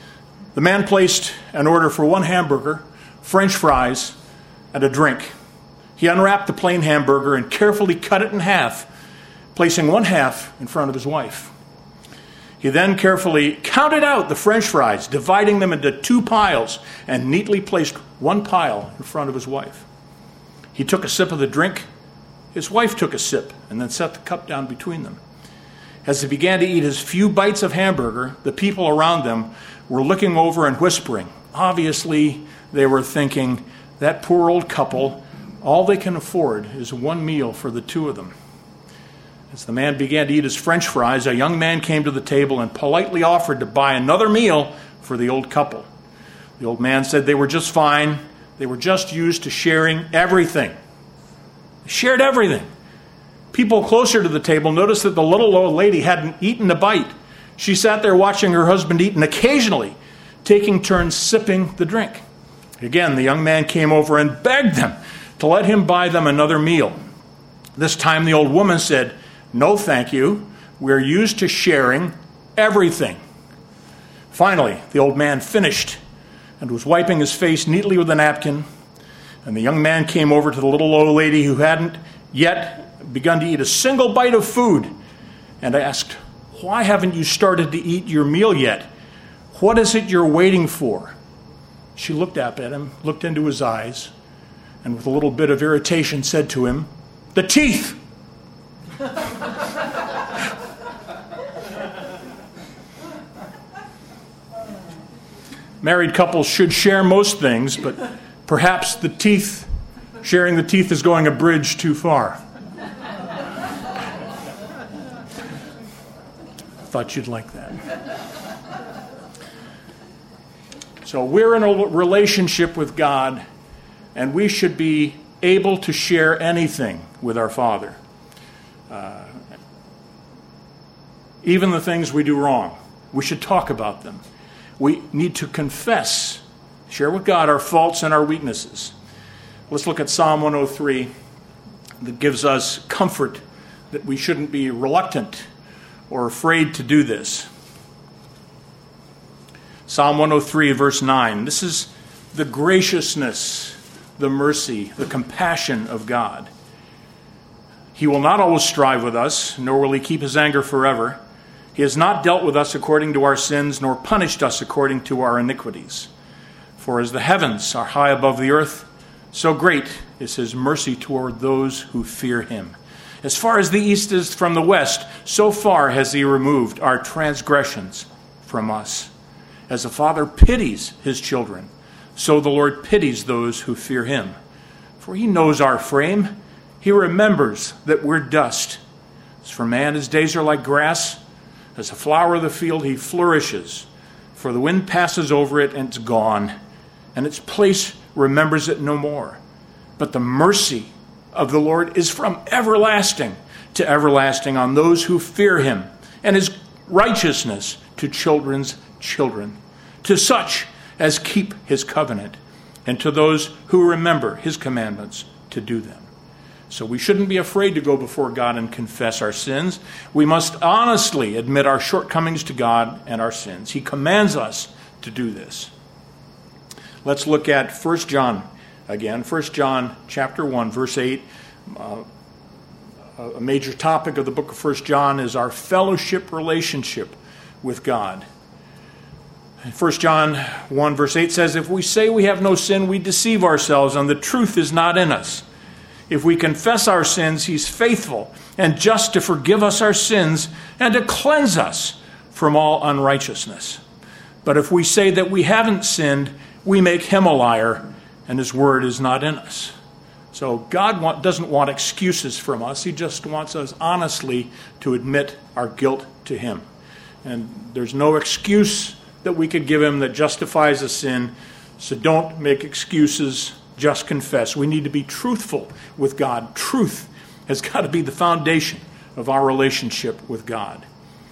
The man placed an order for one hamburger, French fries, and a drink. He unwrapped the plain hamburger and carefully cut it in half, placing one half in front of his wife. He then carefully counted out the French fries, dividing them into two piles, and neatly placed one pile in front of his wife. He took a sip of the drink. His wife took a sip and then set the cup down between them. As he began to eat his few bites of hamburger, the people around them were looking over and whispering. Obviously, they were thinking, that poor old couple, all they can afford is one meal for the two of them. As the man began to eat his French fries, a young man came to the table and politely offered to buy another meal for the old couple. The old man said they were just fine. They were just used to sharing everything. They shared everything. People closer to the table noticed that the little old lady hadn't eaten a bite. She sat there watching her husband eat and occasionally taking turns sipping the drink. Again, the young man came over and begged them to let him buy them another meal. This time the old woman said, "No, thank you. We're used to sharing everything." Finally, the old man finished and was wiping his face neatly with a napkin. And the young man came over to the little old lady who hadn't yet begun to eat a single bite of food and asked, "Why haven't you started to eat your meal yet? What is it you're waiting for?" She looked up at him, looked into his eyes, and with a little bit of irritation said to him, "The teeth!" Married couples should share most things, but perhaps the teeth, sharing the teeth is going a bridge too far. Thought you'd like that. So we're in a relationship with God, and we should be able to share anything with our Father. Uh, even the things we do wrong, we should talk about them. We need to confess, share with God our faults and our weaknesses. Let's look at Psalm one oh three that gives us comfort that we shouldn't be reluctant or afraid to do this. Psalm one oh three, verse nine. This is the graciousness, the mercy, the compassion of God. He will not always strive with us, nor will he keep his anger forever. He has not dealt with us according to our sins, nor punished us according to our iniquities. For as the heavens are high above the earth, so great is his mercy toward those who fear him. As far as the east is from the west, so far has he removed our transgressions from us. As a father pities his children, so the Lord pities those who fear him. For he knows our frame. He remembers that we're dust. As for man, his days are like grass. As a flower of the field, he flourishes. For the wind passes over it, and it's gone, and its place remembers it no more. But the mercy of the Lord is from everlasting to everlasting on those who fear him, and his righteousness to children's children, to such as keep his covenant, and to those who remember his commandments to do them. So we shouldn't be afraid to go before God and confess our sins. We must honestly admit our shortcomings to God and our sins. He commands us to do this. Let's look at First John again. First John chapter one, verse eight. Uh, a major topic of the book of First John is our fellowship relationship with God. First John one, verse eight says, "If we say we have no sin, we deceive ourselves, and the truth is not in us. If we confess our sins, he's faithful and just to forgive us our sins and to cleanse us from all unrighteousness. But if we say that we haven't sinned, we make him a liar, and his word is not in us." So God want, doesn't want excuses from us. He just wants us honestly to admit our guilt to him. And there's no excuse that we could give him that justifies a sin. So don't make excuses. Just confess. We need to be truthful with God. Truth has got to be the foundation of our relationship with God.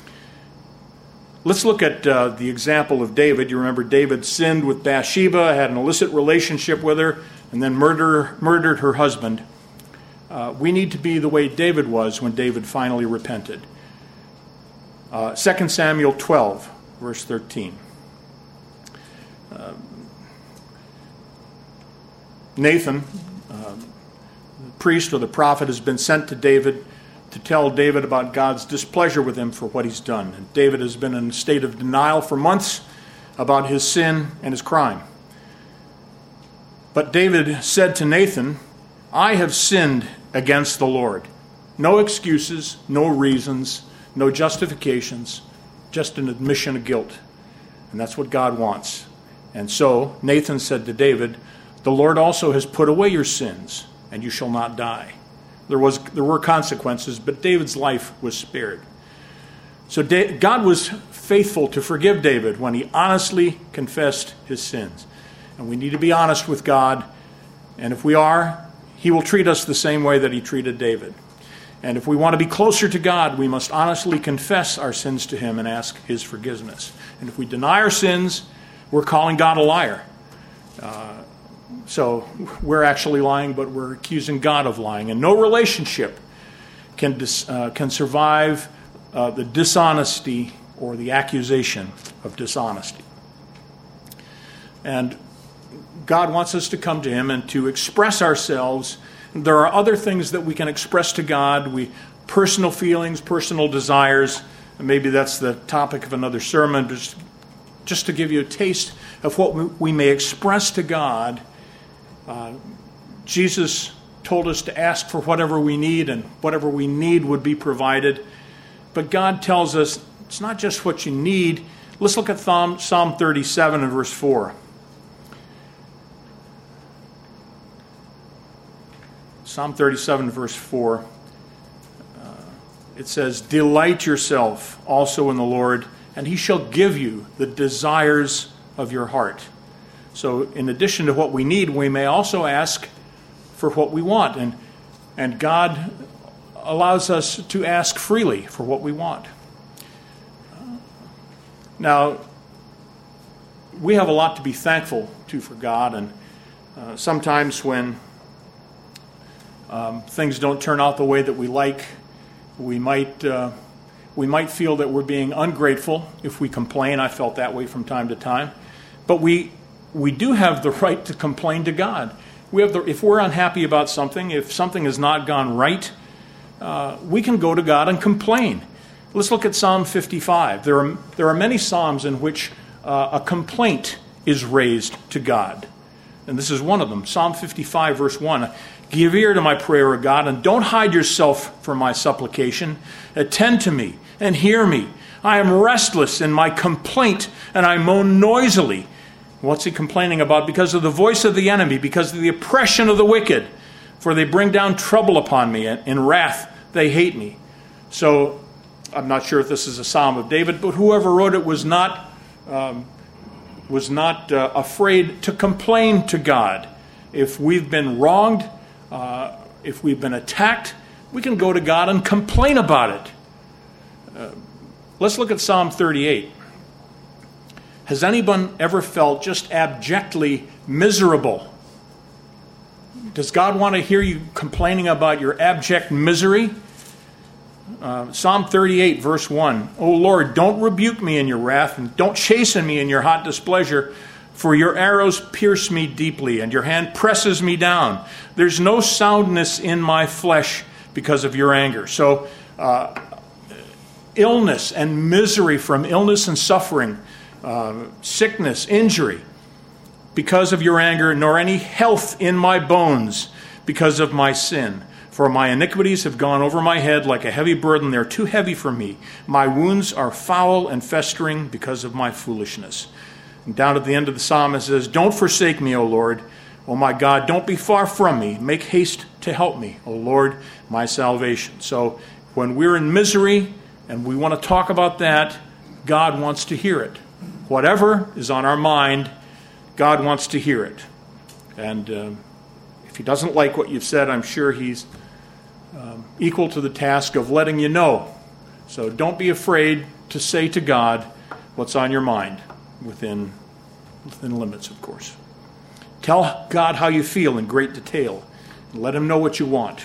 Let's look at uh, the example of David. You remember David sinned with Bathsheba, had an illicit relationship with her, and then murder, murdered her husband. Uh, we need to be the way David was when David finally repented. Uh, Second Samuel twelve, verse thirteen. uh, Nathan, uh, the priest or the prophet, has been sent to David to tell David about God's displeasure with him for what he's done. And David has been in a state of denial for months about his sin and his crime. But David said to Nathan, I have sinned against the Lord. No excuses, no reasons, no justifications, just an admission of guilt. And that's what God wants. And so Nathan said to David, the Lord also has put away your sins, and you shall not die. There was there were consequences, but David's life was spared. So God was faithful to forgive David when he honestly confessed his sins. And we need to be honest with God. And if we are, he will treat us the same way that he treated David. And if we want to be closer to God, we must honestly confess our sins to him and ask his forgiveness. And if we deny our sins, we're calling God a liar. Uh, so we're actually lying, but we're accusing God of lying. And no relationship can dis, uh, can survive uh, the dishonesty or the accusation of dishonesty. And God wants us to come to him and to express ourselves. There are other things that we can express to God, we personal feelings, personal desires. And maybe that's the topic of another sermon, but just, just to give you a taste of what we, we may express to God. Uh, Jesus told us to ask for whatever we need, and whatever we need would be provided. But God tells us it's not just what you need. Let's look at Psalm thirty-seven and verse four. Psalm thirty-seven, verse four, uh, it says, delight yourself also in the Lord, and he shall give you the desires of your heart. So in addition to what we need, we may also ask for what we want. And, and God allows us to ask freely for what we want. Now, we have a lot to be thankful to for God, and uh, sometimes when Um, things don't turn out the way that we like, we might uh, we might feel that we're being ungrateful if we complain. I felt that way from time to time. But we we do have the right to complain to God. We have the, if we're unhappy about something, if something has not gone right, uh, we can go to God and complain. Let's look at Psalm fifty-five. There are there are many psalms in which uh, a complaint is raised to God. And this is one of them. Psalm fifty-five, verse one. Give ear to my prayer, O God, and don't hide yourself from my supplication. Attend to me and hear me. I am restless in my complaint, and I moan noisily. What's he complaining about? Because of the voice of the enemy, because of the oppression of the wicked. For they bring down trouble upon me, and in wrath they hate me. So, I'm not sure if this is a Psalm of David, but whoever wrote it was not um, was not uh, afraid to complain to God. If we've been wronged, Uh, if we've been attacked, we can go to God and complain about it. Uh, let's look at Psalm thirty-eight. Has anyone ever felt just abjectly miserable? Does God want to hear you complaining about your abject misery? Uh, Psalm thirty-eight, verse one. O Lord, don't rebuke me in your wrath, and don't chasten me in your hot displeasure. For your arrows pierce me deeply, and your hand presses me down. There's no soundness in my flesh because of your anger. So, uh, illness and misery from illness and suffering, uh, sickness, injury, because of your anger, nor any health in my bones because of my sin. For my iniquities have gone over my head like a heavy burden. They're too heavy for me. My wounds are foul and festering because of my foolishness. And down at the end of the psalm it says, don't forsake me, O Lord. O my God, don't be far from me. Make haste to help me, O Lord, my salvation. So when we're in misery and we want to talk about that, God wants to hear it. Whatever is on our mind, God wants to hear it. And uh, if he doesn't like what you've said, I'm sure he's um, equal to the task of letting you know. So don't be afraid to say to God what's on your mind. Within, within limits, of course. Tell God how you feel in great detail. And let him know what you want.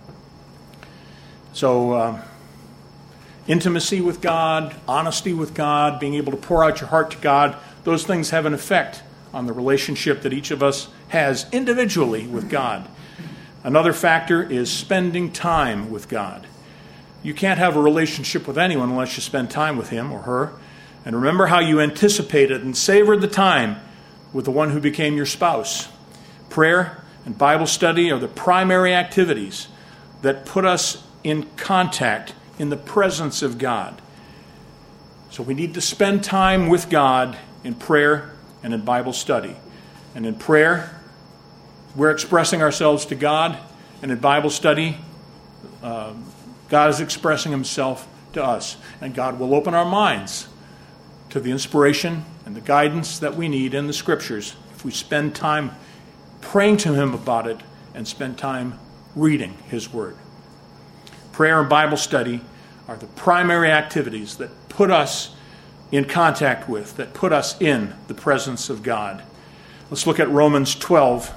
So, uh, intimacy with God, honesty with God, being able to pour out your heart to God, those things have an effect on the relationship that each of us has individually with God. Another factor is spending time with God. You can't have a relationship with anyone unless you spend time with him or her. And remember how you anticipated and savored the time with the one who became your spouse. Prayer and Bible study are the primary activities that put us in contact in the presence of God. So we need to spend time with God in prayer and in Bible study. And in prayer, we're expressing ourselves to God. And in Bible study, uh, God is expressing himself to us. And God will open our minds to the inspiration and the guidance that we need in the Scriptures if we spend time praying to him about it and spend time reading his word. Prayer and Bible study are the primary activities that put us in contact with, that put us in the presence of God. Let's look at Romans twelve.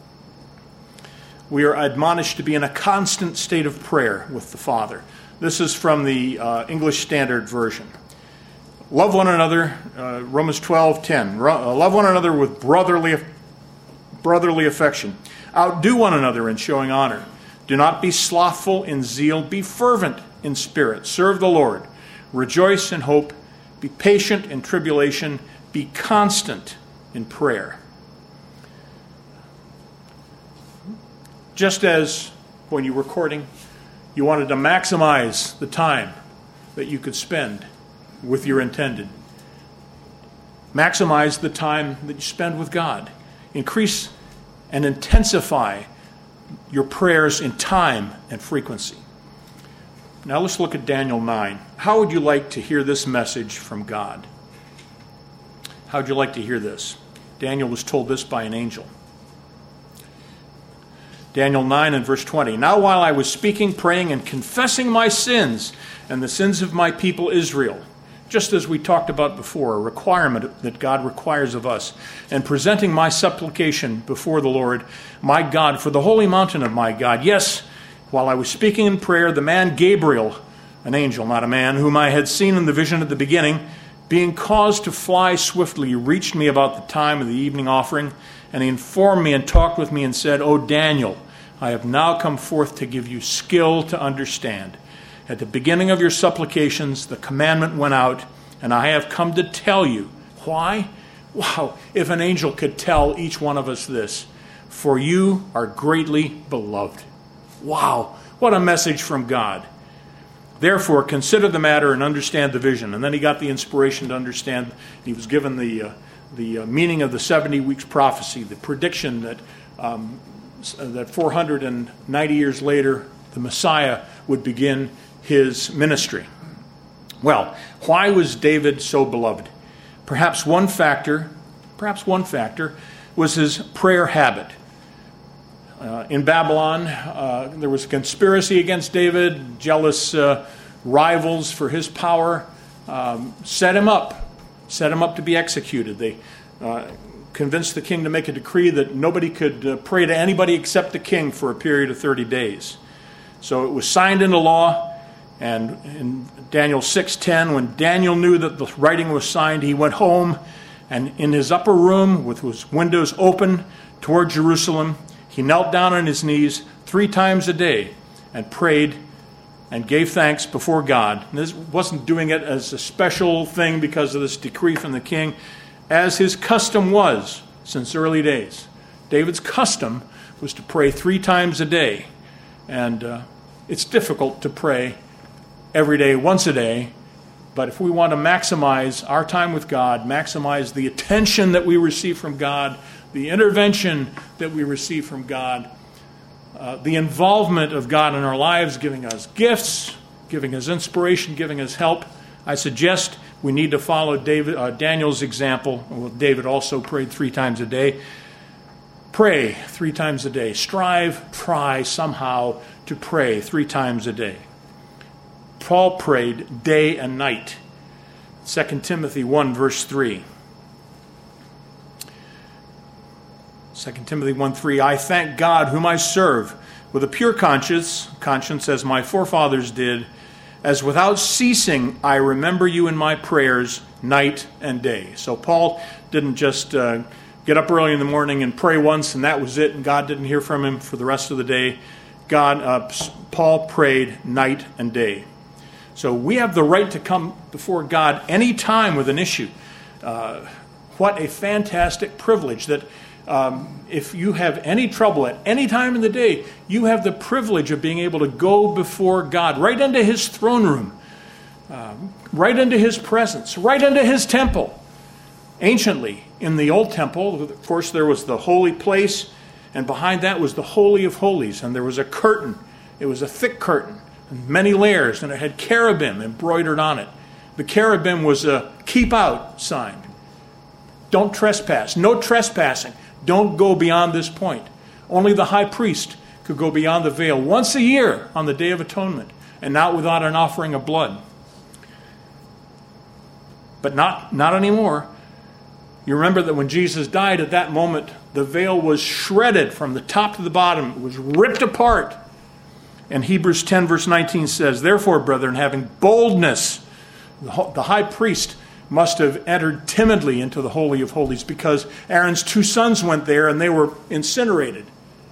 We are admonished to be in a constant state of prayer with the Father. This is from the uh, English Standard Version. Love one another, uh, Romans twelve ten. Love one another with brotherly, brotherly affection. Outdo one another in showing honor. Do not be slothful in zeal. Be fervent in spirit. Serve the Lord. Rejoice in hope. Be patient in tribulation. Be constant in prayer. Just as when you were courting, you wanted to maximize the time that you could spend with your intended. Maximize the time that you spend with God. Increase and intensify your prayers in time and frequency. Now let's look at Daniel nine. How would you like to hear this message from God? How would you like to hear this? Daniel was told this by an angel. Daniel nine and verse twenty. Now while I was speaking, praying, and confessing my sins and the sins of my people Israel, just as we talked about before, a requirement that God requires of us, and presenting my supplication before the Lord, my God, for the holy mountain of my God. Yes, while I was speaking in prayer, the man Gabriel, an angel, not a man, whom I had seen in the vision at the beginning, being caused to fly swiftly, reached me about the time of the evening offering, and he informed me and talked with me and said, O Daniel, I have now come forth to give you skill to understand. At the beginning of your supplications, the commandment went out, and I have come to tell you. Why? Wow, if an angel could tell each one of us this. For you are greatly beloved. Wow, what a message from God. Therefore, consider the matter and understand the vision. And then he got the inspiration to understand. He was given the, uh, the uh, meaning of the seventy weeks prophecy, the prediction that, um, that four hundred ninety years later, the Messiah would begin his ministry. Well, why was David so beloved? Perhaps one factor, perhaps one factor was his prayer habit. Uh, in Babylon, uh, there was a conspiracy against David. Jealous uh, rivals for his power um, set him up, set him up to be executed. They uh, convinced the king to make a decree that nobody could uh, pray to anybody except the king for a period of thirty days. So it was signed into law. And in Daniel six ten, when Daniel knew that the writing was signed, he went home, and in his upper room, with his windows open toward Jerusalem, he knelt down on his knees three times a day and prayed and gave thanks before God. And this wasn't doing it as a special thing because of this decree from the king, as his custom was since early days. David's custom was to pray three times a day. And uh, it's difficult to pray every day, once a day, but if we want to maximize our time with God, maximize the attention that we receive from God, the intervention that we receive from God, uh, the involvement of God in our lives, giving us gifts, giving us inspiration, giving us help, I suggest we need to follow David, uh, Daniel's example. Well, David also prayed three times a day. Pray three times a day. Strive, try somehow to pray three times a day. Paul prayed day and night. Second Timothy one, verse three. Second Timothy one, three. I thank God whom I serve with a pure conscience, conscience as my forefathers did, as without ceasing I remember you in my prayers night and day. So Paul didn't just uh, get up early in the morning and pray once, and that was it, and God didn't hear from him for the rest of the day. God, uh, Paul prayed night and day. So we have the right to come before God any time with an issue. Uh, what a fantastic privilege that um, if you have any trouble at any time in the day, you have the privilege of being able to go before God, right into his throne room, uh, right into his presence, right into his temple. Anciently, in the old temple, of course, there was the holy place, and behind that was the Holy of Holies, and there was a curtain. It was a thick curtain, and many layers, and it had cherubim embroidered on it. The cherubim was a keep out sign. Don't trespass. No trespassing. Don't go beyond this point. Only the high priest could go beyond the veil once a year on the Day of Atonement, and not without an offering of blood. But not, not anymore. You remember that when Jesus died, at that moment, the veil was shredded from the top to the bottom. It was ripped apart. And Hebrews ten, verse nineteen says, "Therefore, brethren, having boldness," the high priest must have entered timidly into the Holy of Holies because Aaron's two sons went there and they were incinerated.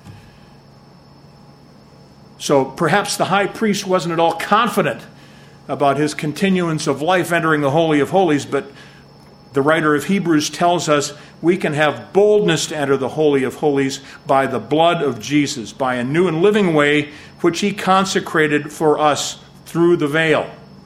So perhaps the high priest wasn't at all confident about his continuance of life entering the Holy of Holies, but the writer of Hebrews tells us we can have boldness to enter the Holy of Holies by the blood of Jesus, by a new and living way which he consecrated for us through the veil.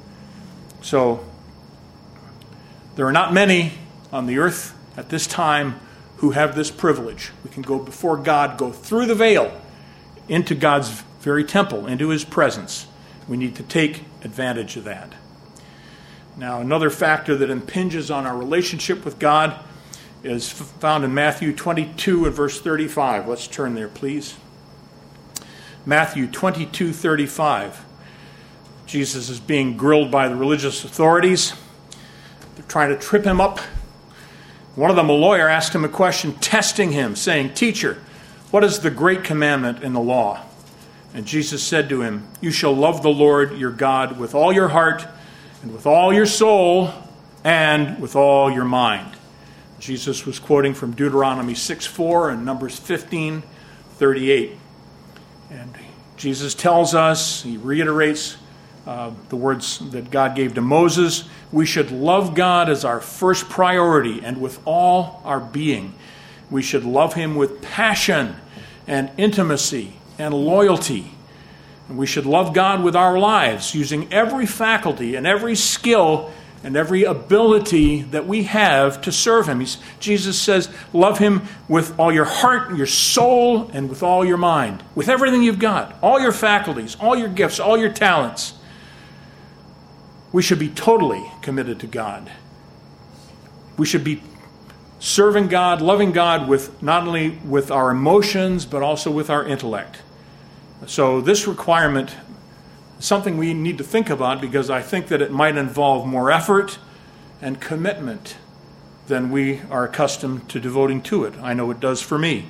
So, there are not many on the earth at this time who have this privilege. We can go before God, go through the veil into God's very temple, into his presence. We need to take advantage of that. Now, another factor that impinges on our relationship with God is found in Matthew twenty-two and verse thirty-five. Let's turn there, please. Matthew twenty-two thirty-five. Jesus is being grilled by the religious authorities. They're trying to trip him up. One of them, a lawyer, asked him a question, testing him, saying, "Teacher, what is the great commandment in the law?" And Jesus said to him, "You shall love the Lord your God with all your heart, and with all your soul, and with all your mind." Jesus was quoting from Deuteronomy six four and Numbers fifteen thirty-eight. And Jesus tells us, he reiterates uh, the words that God gave to Moses. We should love God as our first priority and with all our being. We should love him with passion and intimacy and loyalty. And we should love God with our lives, using every faculty and every skill and every ability that we have to serve him. He's, Jesus says, love him with all your heart, your soul, and with all your mind. With everything you've got, all your faculties, all your gifts, all your talents. We should be totally committed to God. We should be serving God, loving God with not only with our emotions, but also with our intellect. So this requirement is something we need to think about, because I think that it might involve more effort and commitment than we are accustomed to devoting to it. I know it does for me.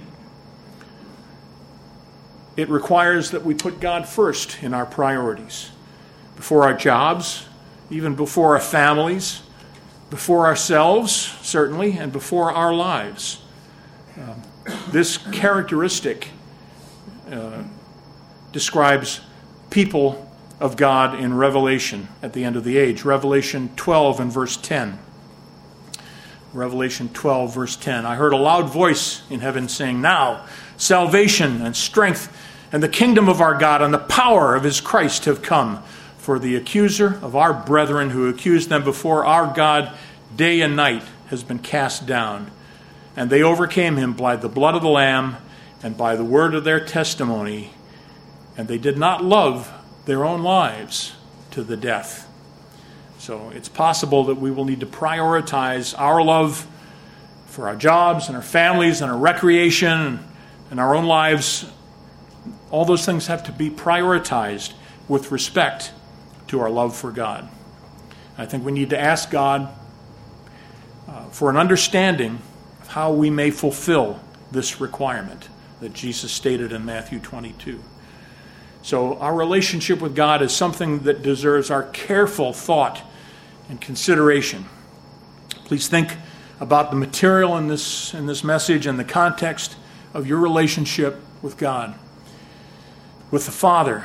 It requires that we put God first in our priorities, before our jobs, even before our families, before ourselves, certainly, and before our lives. Um, this characteristic uh, describes people of God in Revelation at the end of the age. Revelation twelve and verse ten. Revelation twelve, verse ten. "I heard a loud voice in heaven saying, 'Now salvation and strength and the kingdom of our God and the power of his Christ have come. For the accuser of our brethren who accused them before our God day and night has been cast down. And they overcame him by the blood of the Lamb and by the word of their testimony. And they did not love their own lives to the death.'" So it's possible that we will need to prioritize our love for our jobs and our families and our recreation and our own lives. All those things have to be prioritized with respect to our love for God. I think we need to ask God uh, for an understanding of how we may fulfill this requirement that Jesus stated in Matthew twenty-two. So our relationship with God is something that deserves our careful thought and consideration. Please think about the material in this in this message and the context of your relationship with God, with the Father.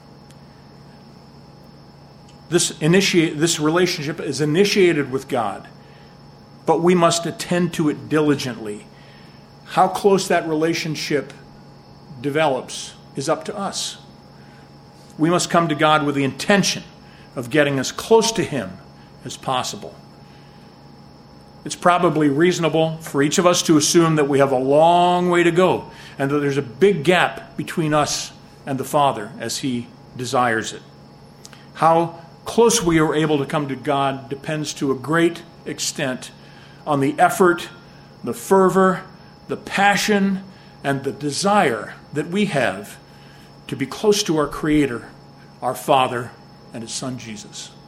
This initiate this relationship is initiated with God, but we must attend to it diligently. How close that relationship develops is up to us. We must come to God with the intention of getting as close to Him as possible. It's probably reasonable for each of us to assume that we have a long way to go and that there's a big gap between us and the Father as He desires it. How close we are able to come to God depends to a great extent on the effort, the fervor, the passion, and the desire that we have to be close to our Creator, our Father, and His Son Jesus.